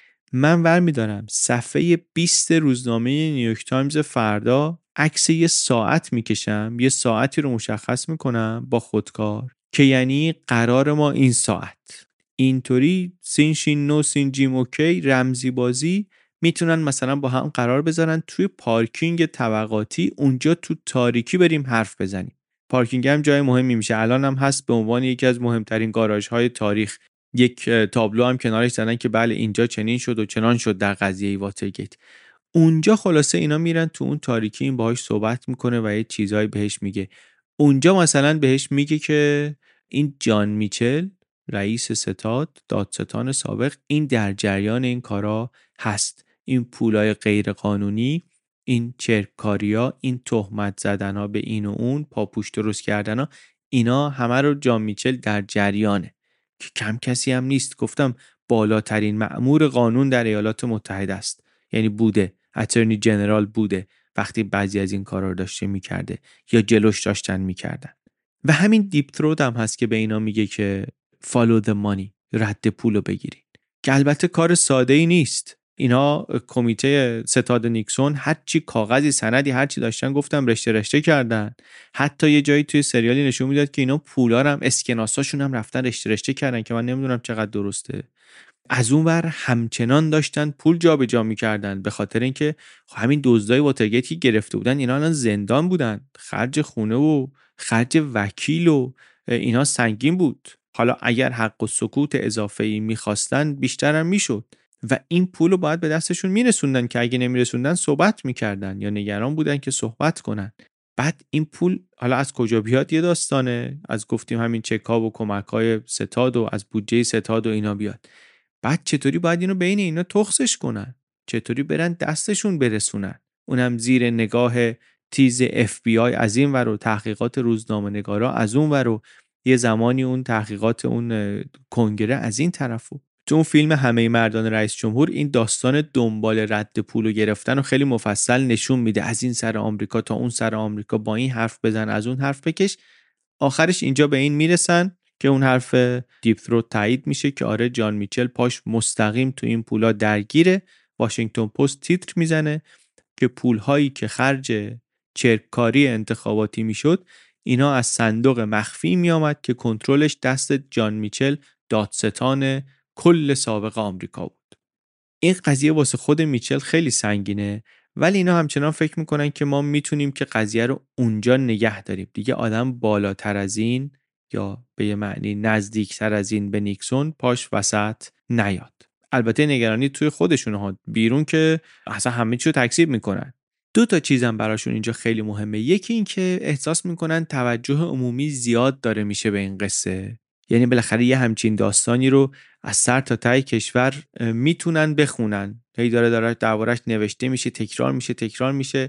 من ور میدارم صفحه 20 روزنامه نیویورک تایمز فردا، عکس یه ساعت میکشم، یه ساعتی رو مشخص میکنم با خودکار که یعنی قرار ما این ساعت. اینطوری سین شین نو سین جیم اوکی رمزی بازی میتونن مثلا با هم قرار بذارن توی پارکینگ طبقاتی، اونجا تو تاریکی بریم حرف بزنیم. پارکینگ هم جای مهمی میشه، الان هم هست به عنوان یکی از مهمترین گاراژهای تاریخ. یک تابلو هم کنارش زدن که بله اینجا چنین شد و چنان شد در قضیه واترگیت. اونجا خلاصه اینا میرن تو اون تاریکی، این باهاش صحبت میکنه و یه چیزایی بهش میگه. اونجا مثلا بهش میگه که این جان میچل رئیس ستاد، دادستان سابق، این در جریان این کارا هست. این پولای غیر قانونی، این چرکاریا، این تهمت زدنها به این و اون، پاپوش درست کردنها، اینا همه رو جان میچل در جریانه که کم کسی هم نیست. گفتم بالاترین مأمور قانون در ایالات متحده است، یعنی بوده، اترنی جنرال بوده وقتی بعضی از این کارا رو داشته میکرده یا جلوش داشتن میکردن. و همین دیپ تروت هم هست که به اینا میگه که follow the money، رد پولو بگیرین، که البته کار ساده ای نیست. اینا کمیته ستاد نیکسون هرچی کاغذی سندی هرچی داشتن گفتم رشته کردن. حتی یه جایی توی سریالی نشون میداد که اینا پولا رو هم اسکناساشون هم رفتن رشته کردن که من نمیدونم چقدر درسته. از اون ور همچنان داشتن پول جابجا میکردن، به خاطر اینکه همین دزدای واترگیت که گرفته بودن اینا الان زندان بودن، خرج خونه و خرج وکیل و اینا سنگین بود. حالا اگر حق و سکوت اضافه‌ای میخواستن بیشتر هم میشد و این پول رو باید به دستشون میرسوندن که اگه نمیرسوندن صحبت میکردن یا نگران بودن که صحبت کنن. بعد این پول حالا از کجا بیاد یه داستانه، از گفتیم همین چک‌ها و کمک‌های ستاد و از بودجه ستاد و اینا بیاد. بعد چطوری باید اینو بین اینا تخصش کنن، چطوری برن دستشون برسونن، اونم زیر نگاه تیز FBI از این ور و تحقیقات روزنامه‌نگارا از اون ور و یه زمانی اون تحقیقات اون کنگره از این طرفو. تو اون فیلم همه مردان رئیس جمهور این داستان دنبال رد پولو گرفتن رو خیلی مفصل نشون میده، از این سر آمریکا تا اون سر آمریکا، با این حرف بزن از اون حرف بکش. آخرش اینجا به این میرسن که اون حرف دیپ تروت تایید میشه که آره جان میچل پاش مستقیم تو این پولا درگیره. واشنگتن پست تیتر میزنه که پولهایی که خرج چرککاری انتخاباتی میشد اینا از صندوق مخفی میامد که کنترلش دست جان میچل، دادستان کل سابق آمریکا بود. این قضیه واسه خود میچل خیلی سنگینه، ولی اینا همچنان فکر میکنن که ما میتونیم که قضیه رو اونجا نگه داریم، دیگه آدم بالاتر از این یا به یه معنی نزدیکتر از این به نیکسون پاش وسط نیاد. البته نگرانی توی خودشونه ها، بیرون که اصلا همه چیو تکذیب میکنن. دو تا چیزم براشون اینجا خیلی مهمه. یکی این که احساس میکنن توجه عمومی زیاد داره میشه به این قصه، یعنی بالاخره یه همچین داستانی رو از سر تا ته کشور میتونن بخونن، هی داره دربارش نوشته میشه، تکرار میشه.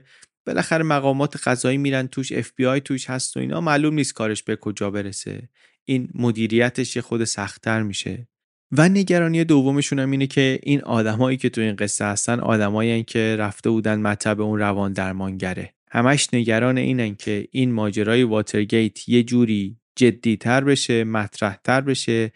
بالاخره مقامات قضایی میرن توش، FBI توش هست و اینا، معلوم نیست کارش به کجا برسه. این مدیریتش یه خود سخت‌تر میشه. و نگرانی دومشون هم اینه که این آدمایی که تو این قصه هستن آدمایی هستن که رفته بودن مطب اون روان درمانگره. همش نگران اینن که این ماجرای واترگیت یه جوری جدی‌تر بشه، مطرح‌تر بشه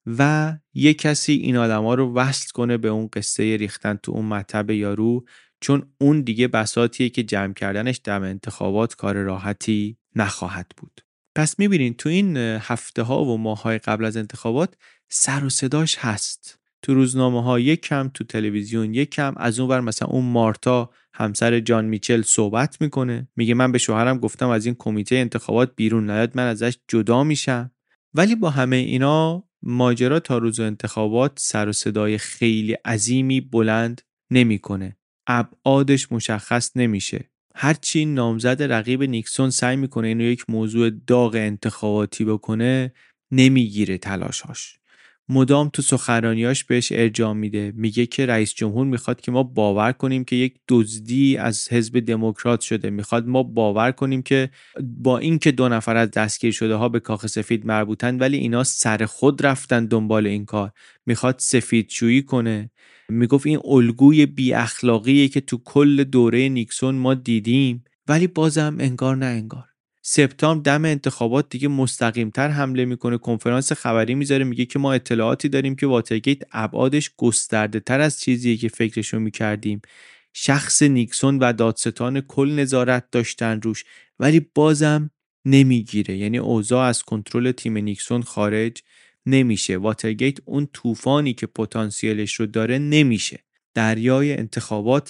و یه کسی این آدما رو وصل کنه به اون قصه ریختن تو اون مطب یارو، چون اون دیگه بساطیه که جمع کردنش دم انتخابات کار راحتی نخواهد بود. پس میبینین تو این هفته ها و ماه های قبل از انتخابات سر و صداش هست. تو روزنامه ها یک کم، تو تلویزیون یک کم، از اون ور مثلا اون مارتا همسر جان میچل صحبت میکنه، میگه من به شوهرم گفتم از این کمیته انتخابات بیرون نیاد من ازش جدا میشم. ولی با همه اینا ماجرا تا روز انتخابات سر و صدای خیلی عظیمی بلند نمیکنه. ابعادش مشخص نمیشه. هرچی نامزد رقیب نیکسون سعی میکنه اینو یک موضوع داغ انتخاباتی بکنه، نمیگیره تلاشاش. مدام تو سخنرانیاش بهش ارجاع میده، میگه که رئیس جمهور میخواد که ما باور کنیم که یک دزدی از حزب دموکرات شده، میخواد ما باور کنیم که با این که 2 نفر از دستگیر شده ها به کاخ سفید مربوطن ولی اینا سر خود رفتن دنبال این کار، میخواد سفیدشویی کنه. میگفت این الگوی بی اخلاقیه که تو کل دوره نیکسون ما دیدیم، ولی بازم انگار نه انگار. سپتامبر دم انتخابات دیگه مستقیم‌تر حمله میکنه، کنفرانس خبری میذاره، میگه که ما اطلاعاتی داریم که واترگیت ابعادش گسترده‌تر از چیزیه که فکرشو میکردیم. شخص نیکسون و دادستان کل نظارت داشتن روش، ولی بازم نمیگیره. یعنی اوضاع از کنترل تیم نیکسون خارج نمیشه. واترگیت اون طوفانی که پتانسیلش رو داره نمیشه. دریای انتخابات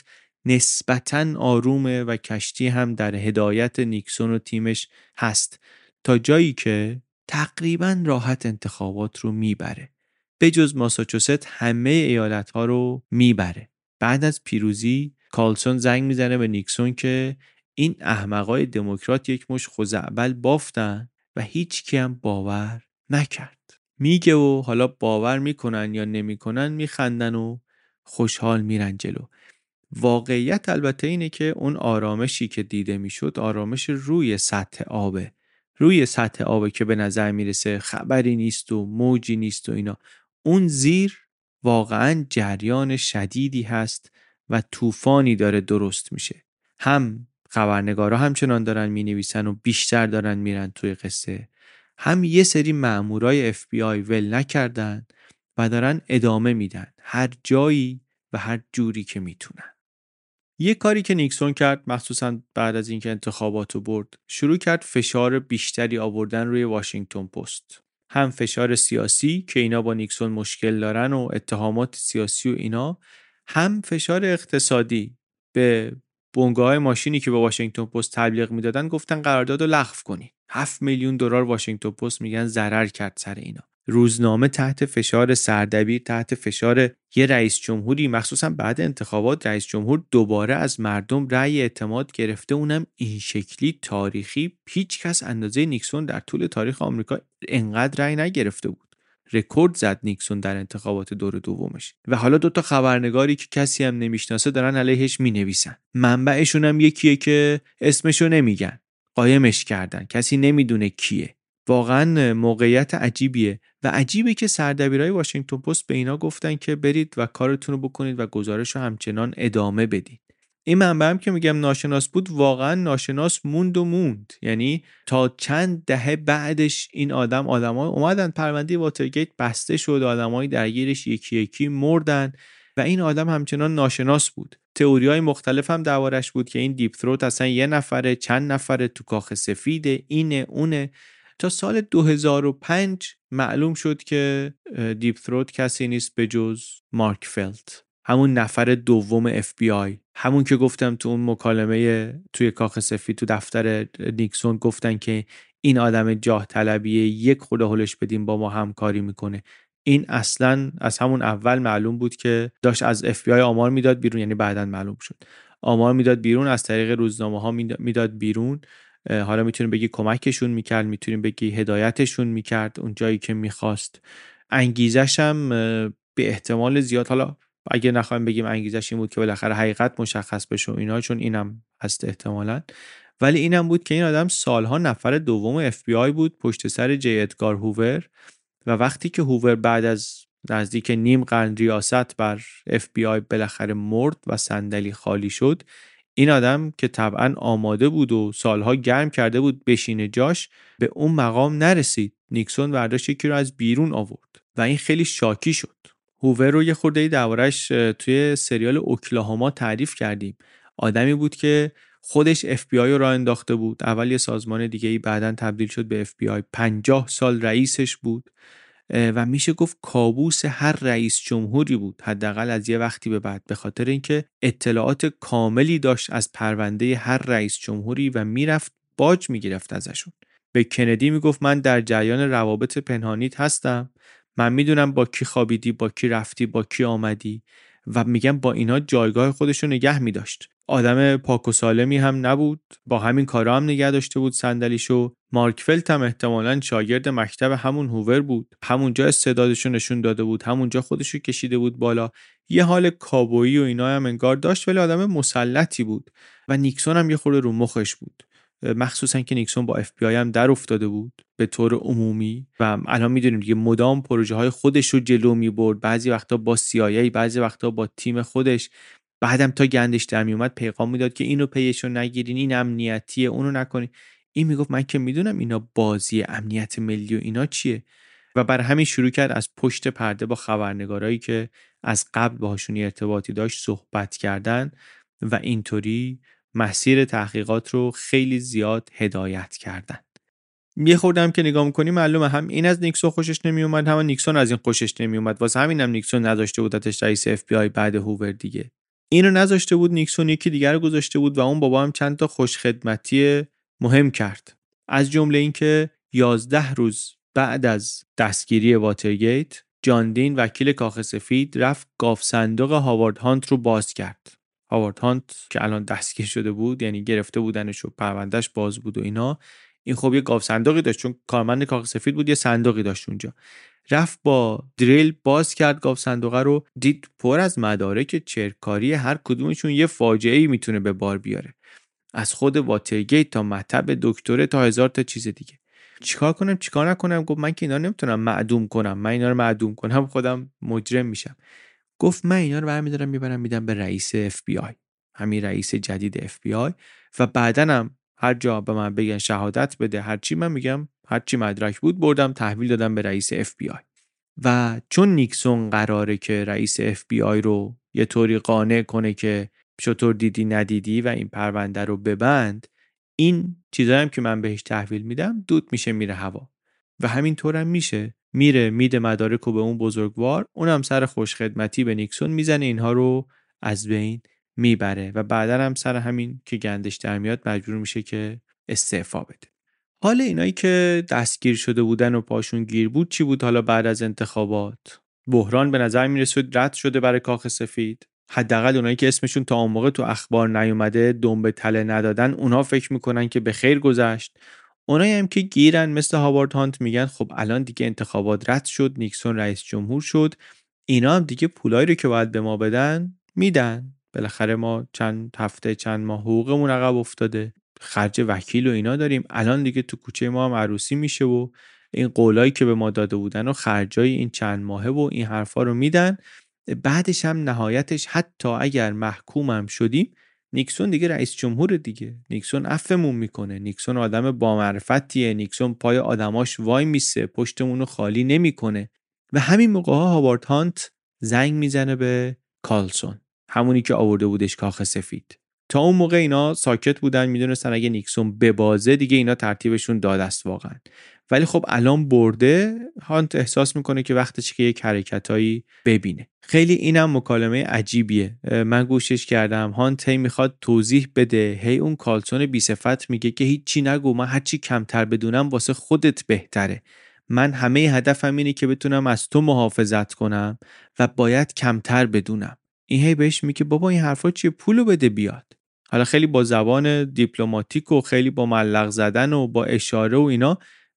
نسبتاً آرومه و کشتی هم در هدایت نیکسون و تیمش هست تا جایی که تقریباً راحت انتخابات رو میبره. به جز ماساچوست همه ایالت‌ها رو میبره. بعد از پیروزی کارلسون زنگ میزنه به نیکسون که این احمقای دموکرات یک مش خزعبل بافتن و هیچ کی هم باور نکرد. میگه و حالا باور میکنن یا نمیکنن میخندن و خوشحال میرن جلو. واقعیت البته اینه که اون آرامشی که دیده میشد آرامش روی سطح آبه. روی سطح آبه که به نظر میرسه خبری نیست و موجی نیست و اینا. اون زیر واقعا جریان شدیدی هست و طوفانی داره درست میشه. هم خبرنگارا همچنان دارن مینویسن و بیشتر دارن میرن توی قصه، هم یه سری مامورای FBI ول نکردن و دارن ادامه میدن هر جایی و هر جوری که میتونن. یه کاری که نیکسون کرد مخصوصا بعد از اینکه انتخاباتو برد، شروع کرد فشار بیشتری آوردن روی واشنگتن پست. هم فشار سیاسی که اینا با نیکسون مشکل دارن و اتهامات سیاسی و اینا، هم فشار اقتصادی. به بنگاه ماشینی که به واشنگتن پست تبلیغ میدادن گفتن قراردادو لغو کنین. 7 میلیون دلار واشنگتن پست میگن ضرر کرد سر اینا. روزنامه تحت فشار، سردبیر تحت فشار، یه رئیس جمهوری مخصوصا بعد انتخابات رئیس جمهور دوباره از مردم رأی اعتماد گرفته، اونم این شکلی تاریخی. هیچ کس اندازه نیکسون در طول تاریخ آمریکا انقدر رأی نگرفته بود. رکورد زد نیکسون در انتخابات دور دومش و حالا 2 خبرنگاری که کسی هم نمیشناسه دارن علیهش مینویسن. منبعشون هم یکیه که اسمشو نمیگن، قایمش کردن، کسی نمیدونه کیه. واقعا موقعیت عجیبیه و عجیبه که سردبیرای واشنگتن پست به اینا گفتن که برید و کارتون رو بکنید و گزارش رو همچنان ادامه بدید. این منبع هم که میگم ناشناس بود، واقعا ناشناس موند. یعنی تا چند دهه بعدش این آدم‌ها اومدن، پرونده واترگیت بسته شد، آدمای درگیرش یکی یکی مردن و این آدم همچنان ناشناس بود. تئوری‌های مختلف هم دربارش بود که این دیپ تروت اصلا یه نفره، چند نفره تو کاخ سفیده، اینه اونه. تا سال 2005 معلوم شد که دیپ تروت کسی نیست به جز مارک فلت، همون نفر دوم FBI، همون که گفتم تو اون مکالمه توی کاخ سفید تو دفتر نیکسون گفتن که این آدم جاه طلبیه، یک خورده هلش بدیم با ما همکاری میکنه. این اصلا از همون اول معلوم بود که داشت از FBI آمار میداد بیرون، یعنی بعداً معلوم شد آمار میداد بیرون، از طریق روزنامه ها میداد بیرون. حالا میتونیم بگی کمکشون میکرد، میتونیم بگی هدایتشون میکرد اون جایی که میخواست. انگیزش هم به احتمال زیاد، حالا اگه نخوایم بگیم انگیزش این بود که بالاخره حقیقت مشخص بشه و اینا، چون اینم هست احتمالاً، ولی اینم بود که این آدم سالها نفر دوم FBI بود پشت سر جی ادگار هوور، و وقتی که هوور بعد از نزدیک نیم قرن ریاست بر FBI بالاخره مرد و صندلی خالی شد، این آدم که طبعا آماده بود و سالها گرم کرده بود بشینه جاش، به اون مقام نرسید. نیکسون برداشت یکی رو از بیرون آورد و این خیلی شاکی شد. هوور رو یه خورده دربارش توی سریال اوکلاهاما تعریف کردیم. آدمی بود که خودش FBI رو راه انداخته بود، اول یه سازمان دیگه‌ای، بعداً تبدیل شد به FBI، 50 سال رئیسش بود و میشه گفت کابوس هر رئیس جمهوری بود، حداقل از یه وقتی به بعد، به خاطر اینکه اطلاعات کاملی داشت از پرونده هر رئیس جمهوری و میرفت باج میگرفت ازشون. به کندی میگفت من در جریان روابط پنهانیت هستم، من میدونم با کی خوابیدی، با کی رفتی، با کی آمدی، و میگم با اینا جایگاه خودشو نگه میداشت. آدم پاک و سالمی هم نبود، با همین کارا هم نگه داشته بود صندلیشو. مارک فلت هم احتمالاً شاگرد مکتب همون هوور بود، همونجا استعدادشو نشون داده بود، همونجا خودشو کشیده بود بالا، یه حال کابویی و اینا هم انگار داشت، ولی آدم مسلطی بود. و نیکسون هم یه خورده رو مخش بود، مخصوصا که نیکسون با FBI هم در افتاده بود به طور عمومی و الان میدونیم دیگه مدام پروژه های خودش رو جلو میبرد، بعضی وقتا با CIA، بعضی وقتا با تیم خودش، بعدم تا گندش در میومد پیغام میداد که اینو پیشو نگیرین، این امنیتیه، اونو نکنین. این میگفت من که میدونم اینا بازی امنیت ملی و اینا چیه، و بر همین شروع کرد از پشت پرده با خبرنگارایی که از قبل باهاشون ارتباطی داشت صحبت کردن و اینطوری مسیر تحقیقات رو خیلی زیاد هدایت کردن. یه خوردم که نگاه می‌کنی معلومه هم این از نیکسون خوشش نمیومد، هم نیکسون از این خوشش نمیومد، واسه همینم نیکسون نذاشته بودتش رئیس FBI بعد هوور دیگه. اینو نذاشته بود، نیکسون یکی دیگر رو گذاشته بود و اون بابا هم چند تا خوشخدمتی مهم کرد، از جمله این که 11 روز بعد از دستگیری واترگیت، جان دین وکیل کاخ سفید رفت گاف صندوق هاوارد هانت رو باز کرد. هاوارد هانت که الان دستگیر شده بود، یعنی گرفته بودنش و پروندهش باز بود و اینا، این خب یه گاف صندوقی داشت، چون کارمند کاخ سفید بود، یه صندوقی داشت اونجا. رفت با دریل باز کرد گاف صندوقه رو، دید پر از مدارک چرکاری، هر کدومشون یه فاجعه‌ای میتونه به بار بیاره، از خود واترگیت تا مطب دکتره تا هزار تا چیز دیگه. چیکار کنم چیکار نکنم؟ گفت من که اینا نمیتونم معدوم کنم، من اینا رو معدوم کنم خودم مجرم میشم. گفت من اینا رو برمی‌دارم میبرم میدم به رئیس FBI، همین رئیس جدید FBI، و بعدن هم هر جا به من بگن شهادت بده، هرچی من میگم، هرچی مدرک بود بردم تحویل دادم به رئیس FBI. و چون نیکسون قراره که رئیس FBI رو یه طوری قانع کنه که چطور دیدی ندیدی و این پرونده رو ببند، این چیزایی هم که من بهش تحویل میدم دود میشه میره هوا، و همینطور هم میشه، میره میده مدارکو به اون بزرگوار، اونم سر خوشخدمتی به نیکسون میزنه، اینها رو از بین میبره و بعدن هم سر همین که گندش در میاد مجبور میشه که استعفا بده. حالا اینایی که دستگیر شده بودن و پاشون گیر بود چی بود؟ حالا بعد از انتخابات بحران به نظر میرسید رد شده برای کاخ سفید، حداقل اونایی که اسمشون تا اون موقع تو اخبار نیومده، دنبه تله ندادن، اونها فکر میکنن که به خیر گذشت. اونایی هم که گیرن مثل هاوارد هانت میگن خب الان دیگه انتخابات رد شد، نیکسون رئیس جمهور شد، اینا هم دیگه پولایی رو که باید به ما بدن میدن، بالاخره ما چند هفته چند ماه حقوقمون عقب افتاده، خرج وکیل و اینا داریم، الان دیگه تو کوچه ما هم عروسی میشه و این قولایی که به ما داده بودن و خرجای این چند ماهه و این حرفا رو میدن. بعدش هم نهایتش حتی اگر محکومم شدیم، نیکسون دیگه رئیس جمهور دیگه، نیکسون عفومون میکنه، نیکسون آدم با معرفتیه، نیکسون پای آدماش وای میسه، پشتمونو خالی نمیکنه. و همین موقع ها هاوارد هانت زنگ میزنه به کارلسون، همونی که آورده بودش کاخ سفید. تا اون موقع اینا ساکت بودن، میدونستن اگه نیکسون ببازه دیگه اینا ترتیبشون داده است واقعا، ولی خب الان برده. هانت احساس میکنه که وقتشه که یک حرکتایی ببینه. خیلی اینم مکالمه عجیبیه، من گوشش کردم. هانت هی میخواد توضیح بده، هی اون کارلسون بی صفت میگه که هیچی نگو، من هرچی کمتر بدونم واسه خودت بهتره، من همه هدفم اینه که بتونم از تو محافظت کنم و باید کمتر بدونم. این هی بهش میگه بابا این حرفا چیه، پولو بده بیاد. حالا خیلی با زبان دیپلماتیک و خیلی با ملق زدن و با اشاره و اینا،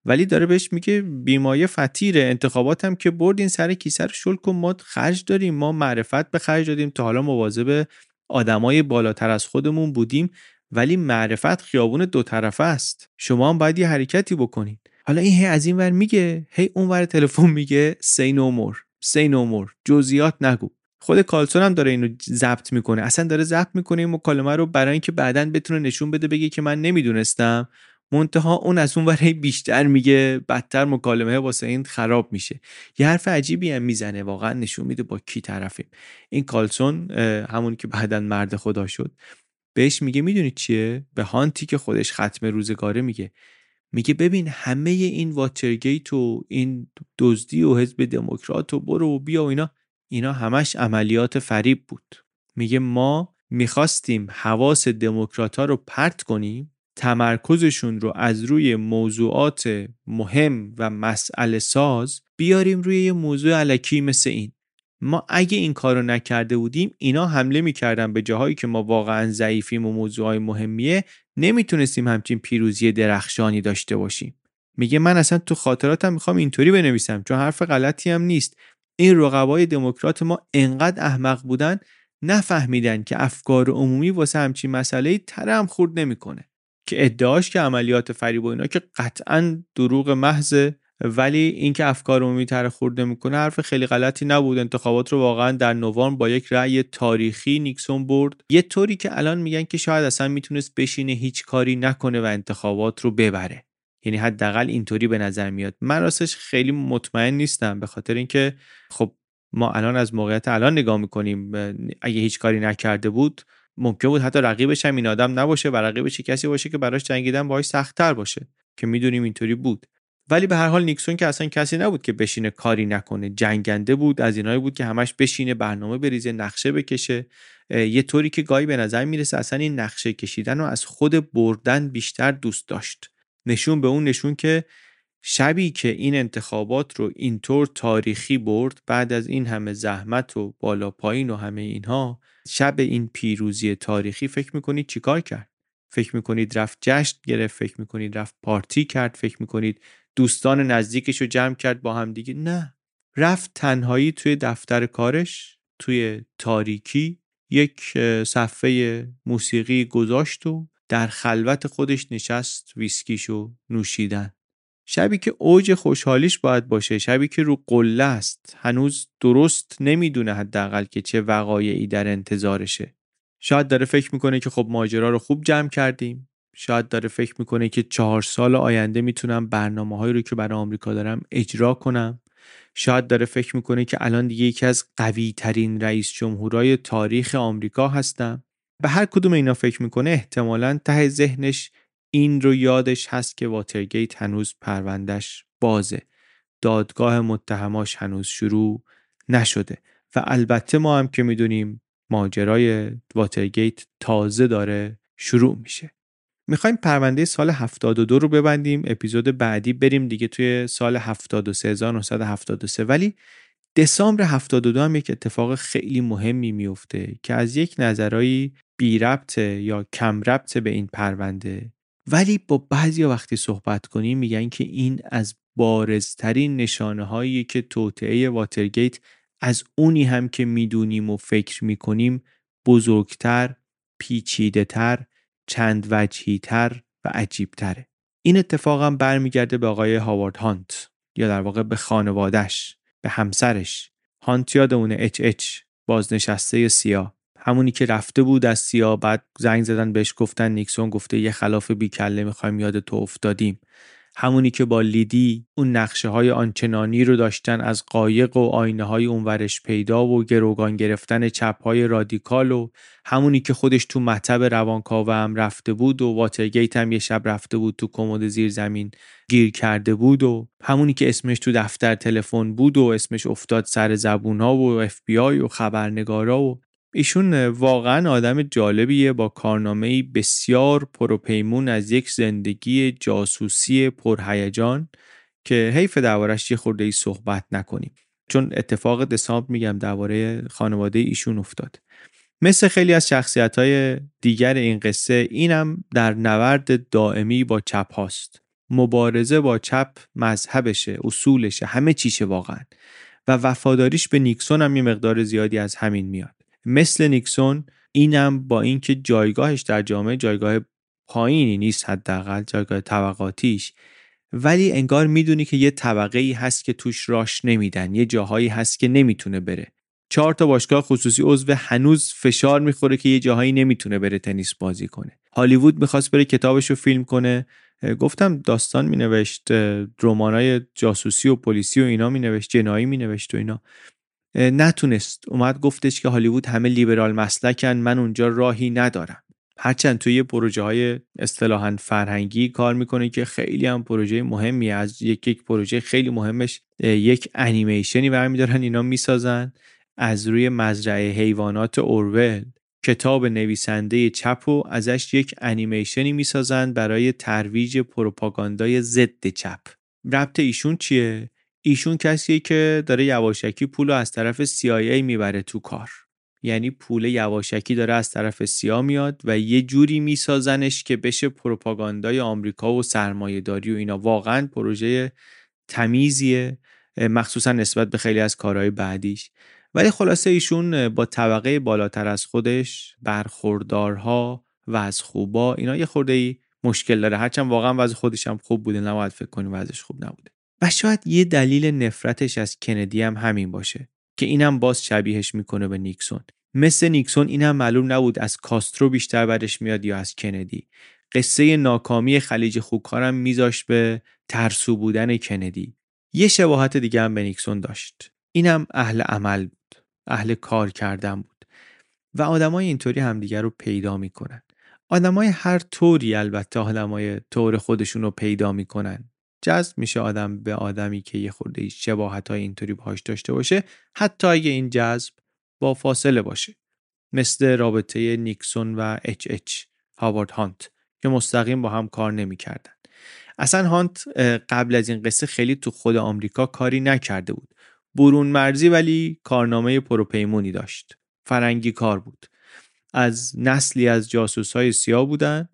ولی داره بهش میگه بیمایه فطیره، انتخابات هم که بردین سر کیسه رو شل کن، ما خرج داریم، ما معرفت به خرج دادیم، تا حالا مواظب آدمای بالاتر از خودمون بودیم، ولی معرفت خیابون دو طرفه است، شما هم باید یه حرکتی بکنین. حالا این هی از این ور میگه، هی اون ور تلفن میگه say no more، جزئیات نگو. خود کارلسون هم داره اینو ضبط میکنه، اصلا داره ضبط میکنه این مکالمه رو برای اینکه بعداً بتونه نشون بده، بگه که من نمیدونستم. منتها اون از اون ور بیشتر میگه، بدتر مکالمه واسه این خراب میشه. یه حرف عجیبی هم میزنه، واقعا نشون میده با کی طرفیم. این کارلسون، همون که بعداً مرد خدا شد، بهش میگه میدونی چیه؟ به هانتی که خودش ختم روزگاره میگه ببین همه این واترگیت و این دزدی و حزب دموکرات و برو و بیا و اینا همش عملیات فریب بود. میگه ما میخواستیم حواس دموکرات‌ها رو پرت کنیم، تمرکزشون رو از روی موضوعات مهم و مسئله ساز بیاریم روی یه موضوع الکی مثل این. ما اگه این کارو نکرده بودیم اینا حمله میکردن به جاهایی که ما واقعا ضعیفیم و موضوعای مهمیه، نمیتونستیم همچین پیروزی درخشانی داشته باشیم. میگه من اصلا تو خاطراتم میخوام اینطوری بنویسم، چون حرف غلطی هم نیست. این رقبای دموکرات ما انقدر احمق بودن نفهمیدن که افکار عمومی واسه همچین مسئله‌ای ترم خورد نمیکنه. که ادعاش که عملیات فریب و اینا که قطعاً دروغ محض، ولی اینکه افکار عمومی تر خورد نمیکنه حرف خیلی غلطی نبود. انتخابات رو واقعا در نوامبر با یک رأی تاریخی نیکسون برد، یه طوری که الان میگن که شاید اصلا میتونست بشینه هیچ کاری نکنه و انتخابات رو ببره. یعنی حداقل اینطوری به نظر میاد. من راستش خیلی مطمئن نیستم، به خاطر اینکه خب ما الان از موقعیت الان نگاه میکنیم، اگه هیچ کاری نکرده بود ممکن بود حتی رقیبش هم این آدم نباشه و رقیبش کسی باشه که براش جنگیدن باهاش سخت‌تر باشه، که میدونیم اینطوری بود. ولی به هر حال نیکسون که اصلا کسی نبود که بشینه کاری نکنه، جنگنده بود، از اینایی بود که همش بشینه برنامه بریزه، نقشه بکشه، یه طوری که گاهی به نظر میرسه اصلا این نقشه کشیدن رو از خود بردن بیشتر دوست داشت. نشون به اون نشون که شبی که این انتخابات رو اینطور تاریخی برد، بعد از این همه زحمت و بالا پایین و همه اینها، شب این پیروزی تاریخی فکر میکنید چیکار کرد؟ فکر میکنید رفت جشن گرفت؟ فکر میکنید رفت پارتی کرد؟ فکر میکنید دوستان نزدیکش رو جمع کرد با هم دیگه؟ نه، رفت تنهایی توی دفتر کارش توی تاریکی یک صفحه موسیقی گذاشت و در خلوت خودش نشست ویسکیشو نوشیدن. شبی که اوج خوشحالیش باید باشه، شبی که رو قله است، هنوز درست نمیدونه حداقل که چه وقایعی در انتظارشه. شاید داره فکر میکنه که خب ماجرا رو خوب جمع کردیم، شاید داره فکر میکنه که 4 سال آینده میتونم برنامه‌هایی رو که برای آمریکا دارم اجرا کنم، شاید داره فکر میکنه که الان دیگه یکی از قوی ترین رئیس جمهورای تاریخ آمریکا هستم. به هر کدوم اینا فکر میکنه احتمالاً ته ذهنش این رو یادش هست که واترگیت هنوز پروندهش بازه، دادگاه متهماش هنوز شروع نشده و البته ما هم که میدونیم ماجرای واترگیت تازه داره شروع میشه. میخوایم پرونده سال 72 رو ببندیم، اپیزود بعدی بریم دیگه توی سال 1973. ولی دسامبر 72 هم یک اتفاق خیلی مهمی میفته که از یک نظرایی بی ربطه یا کم ربطه به این پرونده، ولی با بعضی وقتی صحبت کنیم میگن که این از بارزترین نشانه هایی که توطئه واترگیت از اونی هم که میدونیم و فکر میکنیم بزرگتر، پیچیده‌تر، چند وجهی‌تر و عجیب‌تره. این اتفاق هم برمیگرده به آقای هاوارد هانت، یا در واقع به خانواده‌اش، به همسرش. هانت یادمونه HH، بازنشسته سیاه، همونی که رفته بود از سیاه، بعد زنگ زدن بهش گفتن نیکسون گفته یه خلاف بیکله میخوایم یاد تو افتادیم. همونی که با لیدی اون نقشه های آنچنانی رو داشتن از قایق و آینه های اونورش پیدا و گروگان گرفتن چپ های رادیکال، و همونی که خودش تو مطب روانکاو هم رفته بود و واترگیت هم یه شب رفته بود تو کمد زیر زمین گیر کرده بود، و همونی که اسمش تو دفتر تلفن بود و اسمش افتاد سر زبون ها و FBI و خبرنگارا. و ایشون واقعا آدم جالبیه با کارنامه‌ای بسیار پروپیمون از یک زندگی جاسوسی پرهیجان که حیف دربارش یه خورده‌ای صحبت نکنیم، چون اتفاق دسامبر میگم درباره خانواده ایشون افتاد. مثل خیلی از شخصیت‌های دیگر این قصه، اینم در نبرد دائمی با چپ هاست. مبارزه با چپ مذهبشه، اصولشه، همه چیشه واقعا. و وفاداریش به نیکسون هم یه مقدار زیادی از همین میاد. مثل نیکسون اینم با اینکه جایگاهش در جامعه جایگاه پایینی نیست، حداقل جایگاه طبقاتیش، ولی انگار میدونی که یه طبقه ای هست که توش راش نمیدن، یه جاهایی هست که نمیتونه بره. 4 تا باشگاه خصوصی عضو هنوز فشار میخوره که یه جاهایی نمیتونه بره تنیس بازی کنه. هالیوود میخواست بره کتابشو فیلم کنه، گفتم داستان مینوشت، رمانای جاسوسی و پلیسی و اینا مینوشت، جنایی مینوشت و اینا، نتونست. اومد گفتش که هالیوود همه لیبرال مسلکن، من اونجا راهی ندارم. هرچند توی پروژه های اصطلاحاً فرهنگی کار میکنه که خیلی هم پروژه مهمی، از یک پروژه خیلی مهمش یک انیمیشنی برمیدارن اینا میسازن از روی مزرعه حیوانات اورول، کتاب نویسنده چپ و ازش یک انیمیشنی میسازن برای ترویج پروپاگاندای ضد چپ. ربط ایشون چیه؟ ایشون کسیه که داره یواشکی پولو از طرف CIA میبره تو کار، یعنی پول یواشکی داره از طرف سیا میاد و یه جوری میسازنش که بشه پروپاگاندای آمریکا و سرمایه‌داری و اینا. واقعا پروژه تمیزیه، مخصوصا نسبت به خیلی از کارهای بعدیش. ولی خلاصه ایشون با طبقه بالاتر از خودش، برخوردارها و از خوبا، اینا یه خورده‌ای مشکل داره، هرچند واقعا وضع خودش هم خوب بوده، نباید فکر کنیم وضعش خوب نبوده. و شاید یه دلیل نفرتش از کندی هم همین باشه که اینم باز شبیهش میکنه به نیکسون. مثل نیکسون اینم معلوم نبود از کاسترو بیشتر برش میاد یا از کندی. قصه ناکامی خلیج خوکارم میذاشت به ترسو بودن کندی. یه شباهت دیگه هم به نیکسون داشت، اینم اهل عمل بود، اهل کار کردن بود و آدمای اینطوری همدیگر رو پیدا میکنن. آدمای هر طوری، البته آدمای طور خودشون رو پیدا میکنن. جذب میشه آدم به آدمی که یه خورده شباهت‌های اینطوری باهاش داشته باشه، حتی اگه این جذب با فاصله باشه، مثل رابطه نیکسون و HH هاوارد هانت که مستقیم با هم کار نمی‌کردن. اصلا هانت قبل از این قصه خیلی تو خود آمریکا کاری نکرده بود، برون مرزی، ولی کارنامه پروپیمونی داشت، فرنگی کار بود. از نسلی از جاسوس‌های سیاه بودن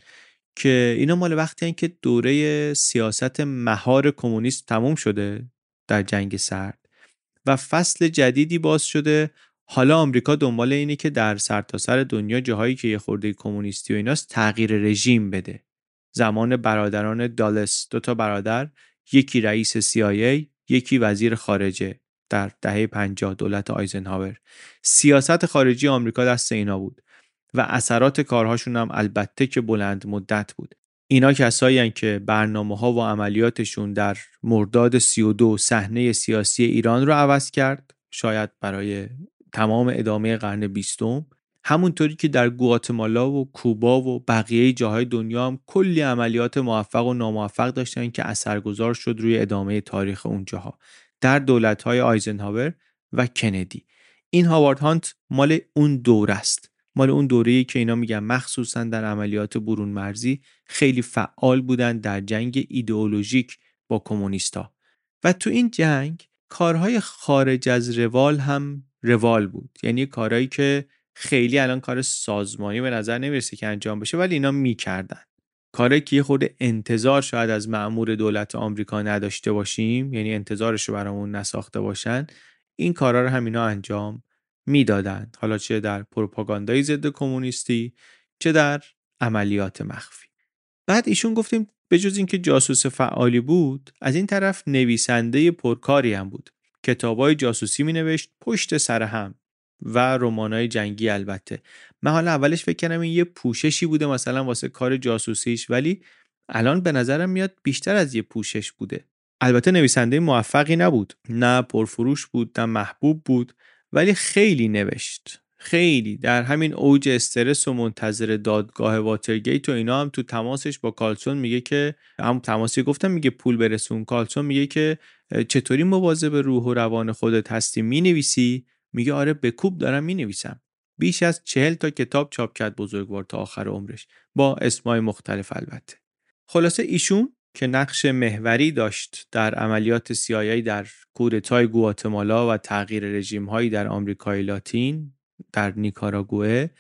که اینا مال وقتی هن که دوره سیاست مهار کمونیست تموم شده در جنگ سرد و فصل جدیدی باز شده. حالا آمریکا دنبال اینه که در سرتاسر دنیا جاهایی که یه خورده کمونیستی و ایناست تغییر رژیم بده. زمان برادران دالس، 2 تا برادر، یکی رئیس CIA، یکی وزیر خارجه در دهه 50 دولت آیزنهاور. سیاست خارجی آمریکا دست اینا بود و اثرات کارهاشون هم البته که بلند مدت بود. اینا کسایی هستن که برنامه‌ها و عملیاتشون در مرداد 32 صحنه سیاسی ایران رو عوض کرد، شاید برای تمام ادامه قرن 20. همونطوری که در گواتمالا و کوبا و بقیه جاهای دنیا هم کلی عملیات موفق و ناموفق داشتن که اثرگذار شد روی ادامه تاریخ اونجاها در دولت‌های آیزنهاور و کندی. این هاوارد هانت مال اون دوره است، مال اون دوره‌ای که اینا میگن مخصوصا در عملیات برون مرزی خیلی فعال بودن در جنگ ایدئولوژیک با کمونیستا و تو این جنگ کارهای خارج از روال هم روال بود، یعنی کارهایی که خیلی الان کار سازمانی به نظر نمیرسه که انجام بشه ولی اینا میکردن، کاری که یه خورده انتظار شاید از مأمور دولت آمریکا نداشته باشیم، یعنی انتظارش رو برامون نساخته باشن، این کارا رو هم اینا انجام میدادن، حالا چه در پروپاگاندای ضد کمونیستی چه در عملیات مخفی. بعد ایشون گفتیم به جز اینکه جاسوس فعالی بود، از این طرف نویسنده پرکاری هم بود. کتابای جاسوسی مینوشت پشت سر هم و رمانای جنگی. البته من حالا اولش فکر کردم این یه پوششی بوده مثلا واسه کار جاسوسیش، ولی الان به نظرم میاد بیشتر از یه پوشش بوده. البته نویسنده موفقی نبود، نه پرفروش بود نه محبوب بود، ولی خیلی نوشت، خیلی در همین اوج استرس و منتظر دادگاه واترگیت و اینا هم تو تماسش با کارلسون میگه که هم تماسی گفتم میگه پول برسون، کارلسون میگه که چطوری مواظب روح و روان خودت هستی مینویسی؟ میگه آره به کوب دارم مینویسم. بیش از 40 تا کتاب چاپ کرد بزرگوار تا آخر عمرش با اسمای مختلف. البته خلاصه ایشون که نقش محوری داشت در عملیات CIA در کودتای گواتمالا و تغییر رژیم‌هایی در آمریکای لاتین، در نیکاراگوئه،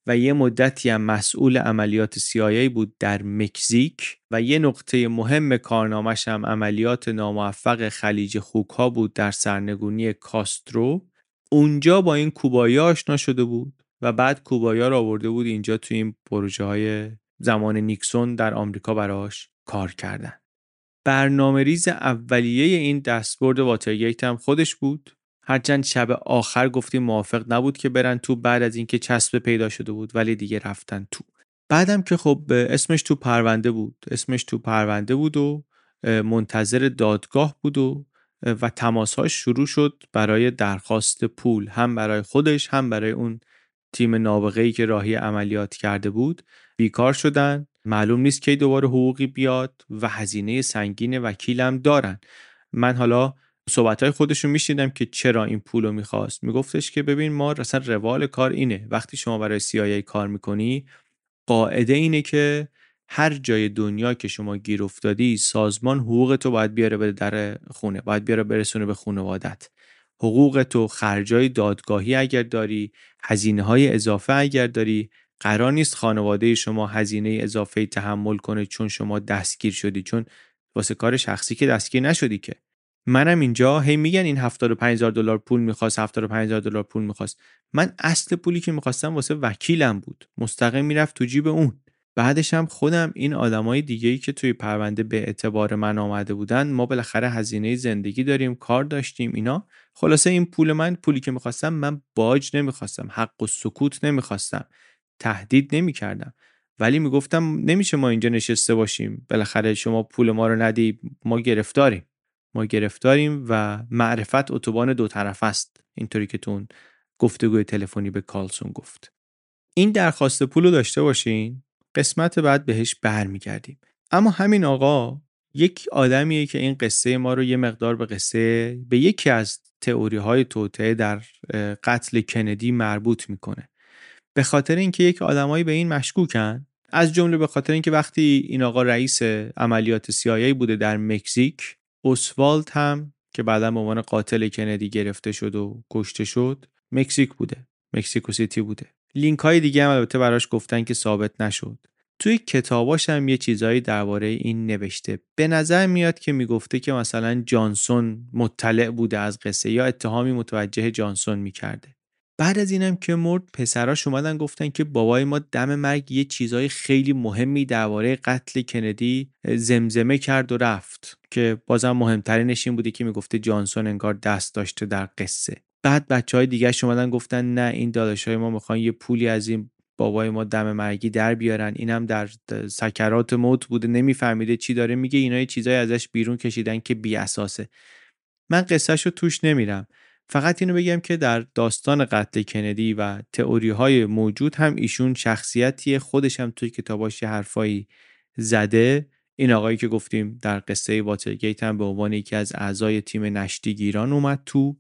و یه مدتی هم مسئول عملیات CIA بود در مکزیک و یه نقطه مهم کارنامه‌ش هم عملیات ناموفق خلیج خوک‌ها بود در سرنگونی کاسترو. اونجا با این کوبایی آشنا شده بود و بعد کوبایی‌ها رو آورده بود اینجا توی این پروژه‌های زمان نیکسون در آمریکا براش کار کردن. برنامه‌ریز اولیه این دستبرد واترگیت هم خودش بود، هرچند شب آخر گفتیم موافق نبود که برن تو بعد از اینکه چسب پیدا شده بود، ولی دیگه رفتن تو. بعدم که خب اسمش تو پرونده بود و منتظر دادگاه بود و تماس‌هاش شروع شد برای درخواست پول، هم برای خودش هم برای اون تیم نابغه‌ای که راهی عملیات کرده بود. بیکار شدن، معلوم نیست کی دوباره حقوقی بیاد و هزینه سنگین وکیلم دارن. من حالا صحبت‌های خودشون میشنیدم که چرا این پولو می‌خواست. میگفتش که ببین ما اصلا روال کار اینه، وقتی شما برای CIA کار می‌کنی قاعده اینه که هر جای دنیا که شما گیر افتادی سازمان حقوق تو باید بیاره به در خونه، باید بیاره برسونه به خانوادت. حقوق تو، خرجای دادگاهی اگر داری، هزینه‌های اضافه اگر داری، قرار نیست خانواده شما هزینه اضافه تحمل کنه چون شما دستگیر شدی، چون واسه کار شخصی که دستگیر نشدی که. منم اینجا هی میگن این $75,000 پول میخواست، $75,000 پول میخواست. من اصل پولی که میخواستم واسه وکیلم بود، مستقیم میرفت تو جیب اون. بعدش هم خودم این آدمای دیگه‌ای که توی پرونده به اعتبار من آمده بودن، ما بالاخره هزینه زندگی داریم، کار داشتیم اینا. خلاصه این پولی که میخواستم، من باج نمیخواستم، حق و سکوت نمیخواستم، تهدید نمیکردم، ولی میگفتم نمیشه ما اینجا نشسته باشیم، بالاخره شما پول ما رو ندی، ما گرفتاریم و معرفت اتوبان دو طرف است، اینطوری که تون گفتگوی تلفنی به کارلسون گفت. این درخواست پول رو داشته باشین، قسمت بعد بهش برمیگردیم. اما همین آقا یک آدمیه که این قصه ما رو یه مقدار به یکی از تئوری های توطئه در قتل کندی مربوط میکنه، به خاطر اینکه یک آدمایی به این مشکوکن، از جمله به خاطر اینکه وقتی این آقا رئیس عملیات CIA بوده در مکزیک، اوسوالد هم که بعدا به عنوان قاتل کندی گرفته شد و کشته شد مکزیکو سیتی بوده. لینک های دیگه هم البته براش گفتن که ثابت نشد. توی کتاباش هم یه چیزایی درباره این نوشته. به نظر میاد که میگفته که مثلا جانسون مطلع بوده از قصه یا اتهامی متوجه جانسون میکرده. بعد از اینم که مرد، پسراش اومدن گفتن که بابای ما دم مرگ یه چیزای خیلی مهمی درباره قتل کندی زمزمه کرد و رفت، که بازم مهمترینش این بوده که میگفته جانسون انگار دست داشته در قصه. بعد بچهای دیگه‌اش اومدن گفتن نه، این داداشای ما میخوان یه پولی از این بابای ما دم مرگی در بیارن، اینم در سکرات موت بوده، نمیفهمیده چی داره میگه، اینا یه چیزای ازش بیرون کشیدن که بی اساسه. من قصهشو توش نمیرم، فقط اینو بگم که در داستان قتل کندی و تئوری‌های موجود هم ایشون شخصیتیه، خودش هم توی کتاباش حرفایی زده. این آقایی که گفتیم در قصه واترگیت هم به عنوان یکی از اعضای تیم نشتیگیران اومد تو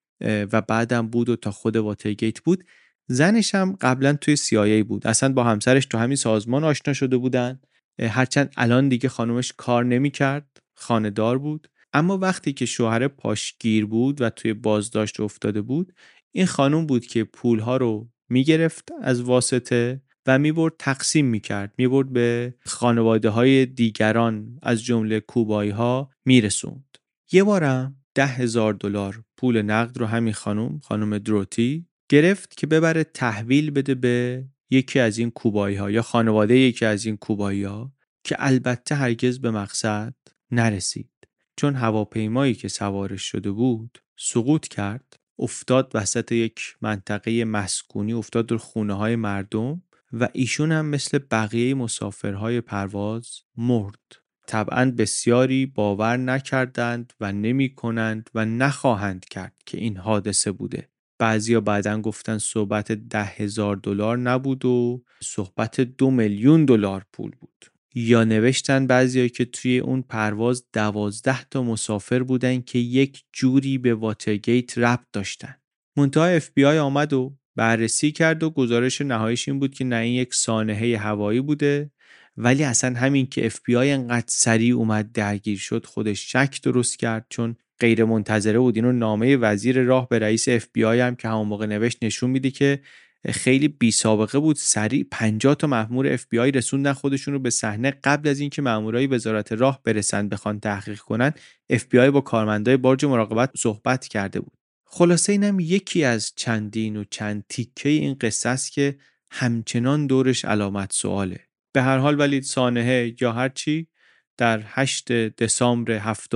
و بعدم بود و تا خود واترگیت بود. زنش هم قبلا توی CIA بود، اصلا با همسرش تو همین سازمان آشنا شده بودن، هرچند الان دیگه خانومش کار نمی کرد، خانه‌دار بود. اما وقتی که شوهر پاشگیر بود و توی بازداشت افتاده بود، این خانوم بود که پولها رو میگرفت از واسطه و میبرد تقسیم میکرد، میبرد به خانواده های دیگران از جمله کوبایی ها میرسوند. یه بارم $10,000 پول نقد رو همین خانوم دروتی گرفت که ببره تحویل بده به یکی از این کوبایی ها یا خانواده یکی از این کوبایی ها، که البته هرگز به مقصد نرسید، چون هواپیمایی که سوارش شده بود سقوط کرد، افتاد وسط یک منطقه مسکونی، افتاد در خونه های مردم و ایشون هم مثل بقیه مسافرهای پرواز مرد. طبعاً بسیاری باور نکردند و نمی کنند و نخواهند کرد که این حادثه بوده. بعضیا بعداً گفتن صحبت $10,000 نبود و صحبت $2,000,000 پول بود. یا نوشتن بعضیا که توی اون پرواز 12 تا مسافر بودن که یک جوری به واترگیت ربط داشتن. منتها FBI آمد و بررسی کرد و گزارش نهاییش این بود که نه، این یک سانحه هوایی بوده، ولی اصلا همین که FBI انقدر سریع اومد درگیر شد خودش شک درست کرد، چون غیر منتظره بود. اینو نامه وزیر راه به رئیس FBI هم که همون موقع نوشت نشون میده که خیلی بی سابقه بود. سریع 50 تا مأمور FBI رسوندن خودشون رو به صحنه. قبل از اینکه مأمورای وزارت راه برسن بخوان تحقیق کنن، FBI با کارمندای برج مراقبت صحبت کرده بود. خلاصه اینم یکی از چندین و چند تیکه این قصه است که همچنان دورش علامت سواله. به هر حال ولی سانحه یا هر چی، در 8 دسامبر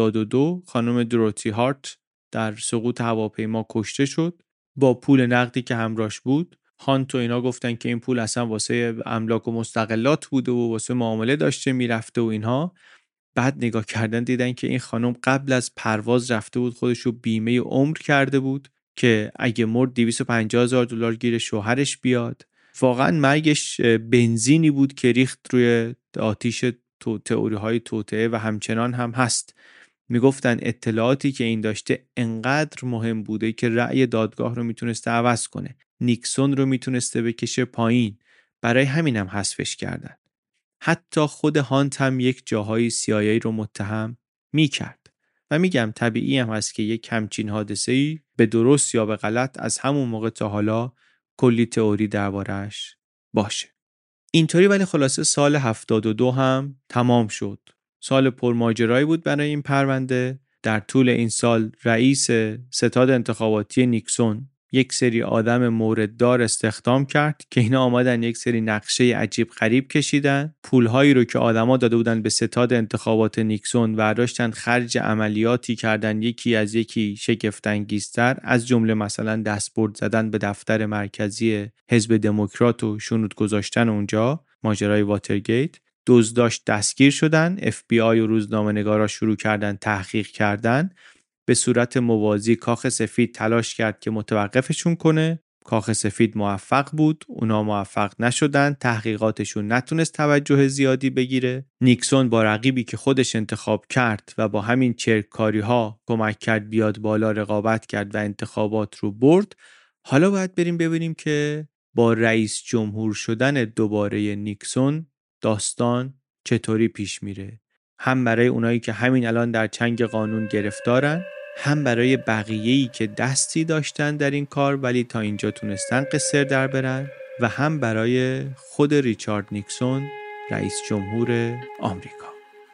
72 خانم دروتی هارت در سقوط هواپیما کشته شد با پول نقدی که همراهش بود. هانت و اینا گفتن که این پول اصلا واسه املاک و مستقلات بوده و واسه معامله داشته میرفته و اینها. بعد نگاه کردن دیدن که این خانم قبل از پرواز رفته بود خودشو بیمه عمر کرده بود که اگه مرد $250,000 گیر شوهرش بیاد. واقعا مرگش بنزینی بود که ریخت روی آتیش تئوری‌های توطئه و همچنان هم هست. میگفتن اطلاعاتی که این داشته انقدر مهم بوده که رأی دادگاه رو میتونسته عوض کنه، نیکسون رو میتونسته بکشه پایین. برای همین هم حذفش کردن. حتی خود هانت هم یک جاهای CIA رو متهم میکرد. و میگم طبیعی هم هست که یک همچین حادثه‌ای به درست یا به غلط از همون موقع تا حالا کلی تئوری دربارش باشه. اینطوری ولی خلاصه سال 72 هم تمام شد. سال پرماجرایی بود برای این پرونده. در طول این سال رئیس ستاد انتخاباتی نیکسون یک سری آدم مورددار استخدام کرد که اینا آمدن یک سری نقشه عجیب غریب کشیدن. پولهایی رو که آدما داده بودن به ستاد انتخابات نیکسون برداشتن خرج عملیاتی کردن یکی از یکی شگفت انگیزتر، از جمله مثلا دستبرد زدن به دفتر مرکزی حزب دموکرات و شنود گذاشتن اونجا، ماجرای واترگیت. دزداش دستگیر شدن. FBI و روزنامه‌نگارا شروع کردن تحقیق کردن. به صورت موازی کاخ سفید تلاش کرد که متوقفشون کنه. کاخ سفید موفق بود، اونا موفق نشدن، تحقیقاتشون نتونست توجه زیادی بگیره. نیکسون با رقیبی که خودش انتخاب کرد و با همین چرک‌کاری ها کمک کرد بیاد بالا، رقابت کرد و انتخابات رو برد. حالا باید بریم ببینیم که با رئیس جمهور شدن دوباره نیکسون داستان چطوری پیش میره. هم برای اونایی که همین الان در چنگ قانون گرفتارن، هم برای بقیه‌ای که دستی داشتن در این کار ولی تا اینجا تونستن قصر در برن، و هم برای خود ریچارد نیکسون رئیس جمهور آمریکا.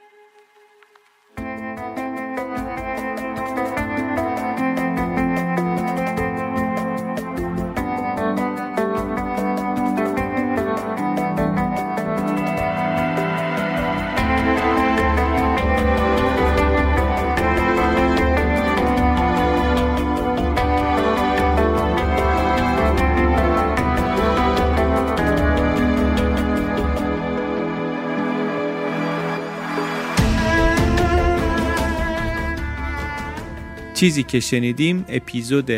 چیزی که شنیدیم اپیزود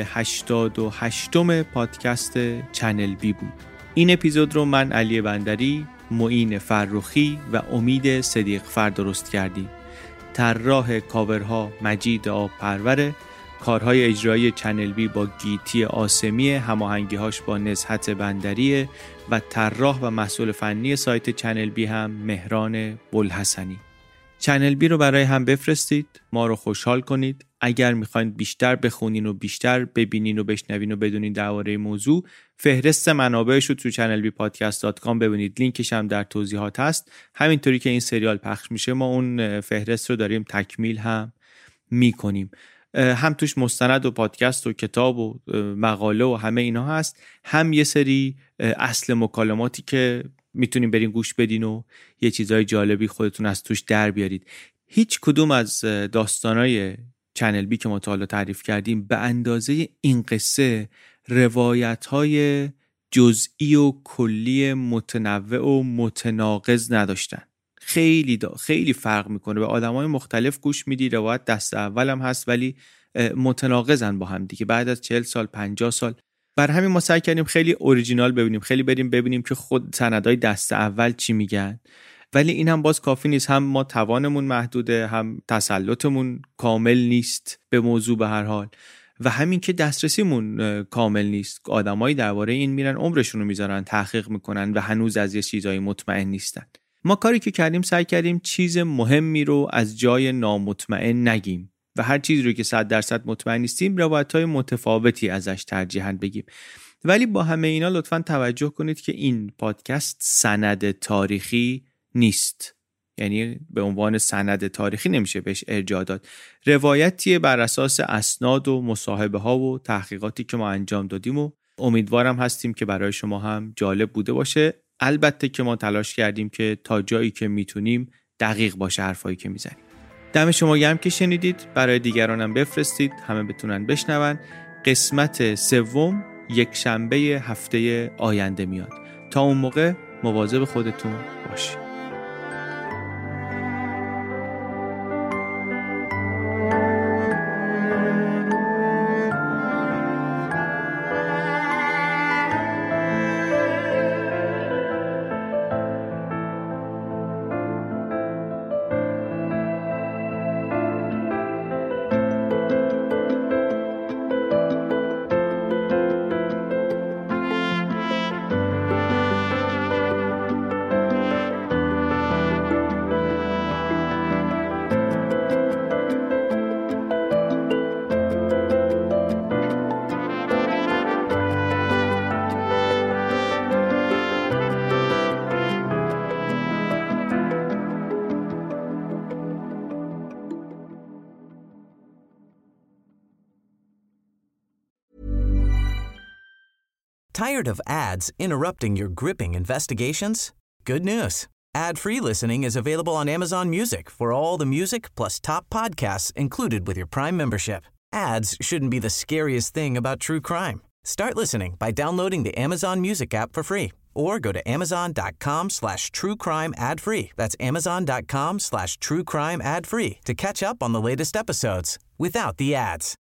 88م پادکست چنل بی بود. این اپیزود رو من علی بندری، معین فرخی و امید صدیقفر درست کردیم. طراح کاورها مجید آبپروره. کارهای اجرایی چنل بی با گیتی آسمی، هماهنگی‌هاش با نزهت بندریه و طراح و مسئول فنی سایت چنل بی هم مهران بوالحسنی. چنل بی رو برای هم بفرستید، ما رو خوشحال کنید. اگر میخواین بیشتر بخونین و بیشتر ببینین و بشنوین و بدونین درباره موضوع، فهرست منابعش رو تو channelbpodcast.com ببینید. لینکش هم در توضیحات هست. همینطوری که این سریال پخش میشه ما اون فهرست رو داریم تکمیل هم میکنیم. هم توش مستند و پادکست و کتاب و مقاله و همه اینا هست، هم یه سری اصل مکالماتی که میتونین برین گوش بدین و یه چیزای جالبی خودتون از توش در بیارید. هیچ کدوم از داستانای چنل بی که ما تا حالا تعریف کردیم به اندازه این قصه روایت‌های جزئی و کلی متنوع و متناقض نداشتن. خیلی فرق میکنه. به آدمای مختلف گوش میدی، روایت دست اول هم هست ولی متناقضن با هم دیگه بعد از 40 سال 50 سال. بر همین ما سعی کردیم خیلی اوریجینال ببینیم، خیلی بریم ببینیم که خود سندای دست اول چی میگن. ولی این هم باز کافی نیست. هم ما توانمون محدوده، هم تسلطمون کامل نیست به موضوع به هر حال، و همین که دسترسیمون کامل نیست. آدمایی درباره این میرن عمرشون رو میذارن، تحقیق میکنن و هنوز از یه چیزایی مطمئن نیستن. ما کاری که کردیم سعی کردیم چیز مهمی رو از جای نامطمئن نگیم و هر چیزی رو که 100% مطمئن نیستیم روایت‌های متفاوتی ازش ترجیحاً بگیم. ولی با همه اینا لطفاً توجه کنید که این پادکست سند تاریخی نیست. یعنی به عنوان سند تاریخی نمیشه بهش ارجاع داد. روایتیه بر اساس اسناد و مصاحبه ها و تحقیقاتی که ما انجام دادیم و امیدوارم هستیم که برای شما هم جالب بوده باشه. البته که ما تلاش کردیم که تا جایی که میتونیم دقیق باشه حرفایی که میزنیم. دم شما گرم که شنیدید. برای دیگرانم بفرستید همه بتونن بشنون. قسمت سوم یک شنبه هفته آینده میاد. تا اون موقع مواظب خودتون باشید. Tired of ads interrupting your gripping investigations? Good news. Ad-free listening is available on Amazon Music for all the music plus top podcasts included with your Prime membership. Ads shouldn't be the scariest thing about true crime. Start listening by downloading the Amazon Music app for free or go to amazon.com/truecrime ad-free. That's amazon.com/truecrime ad-free to catch up on the latest episodes without the ads.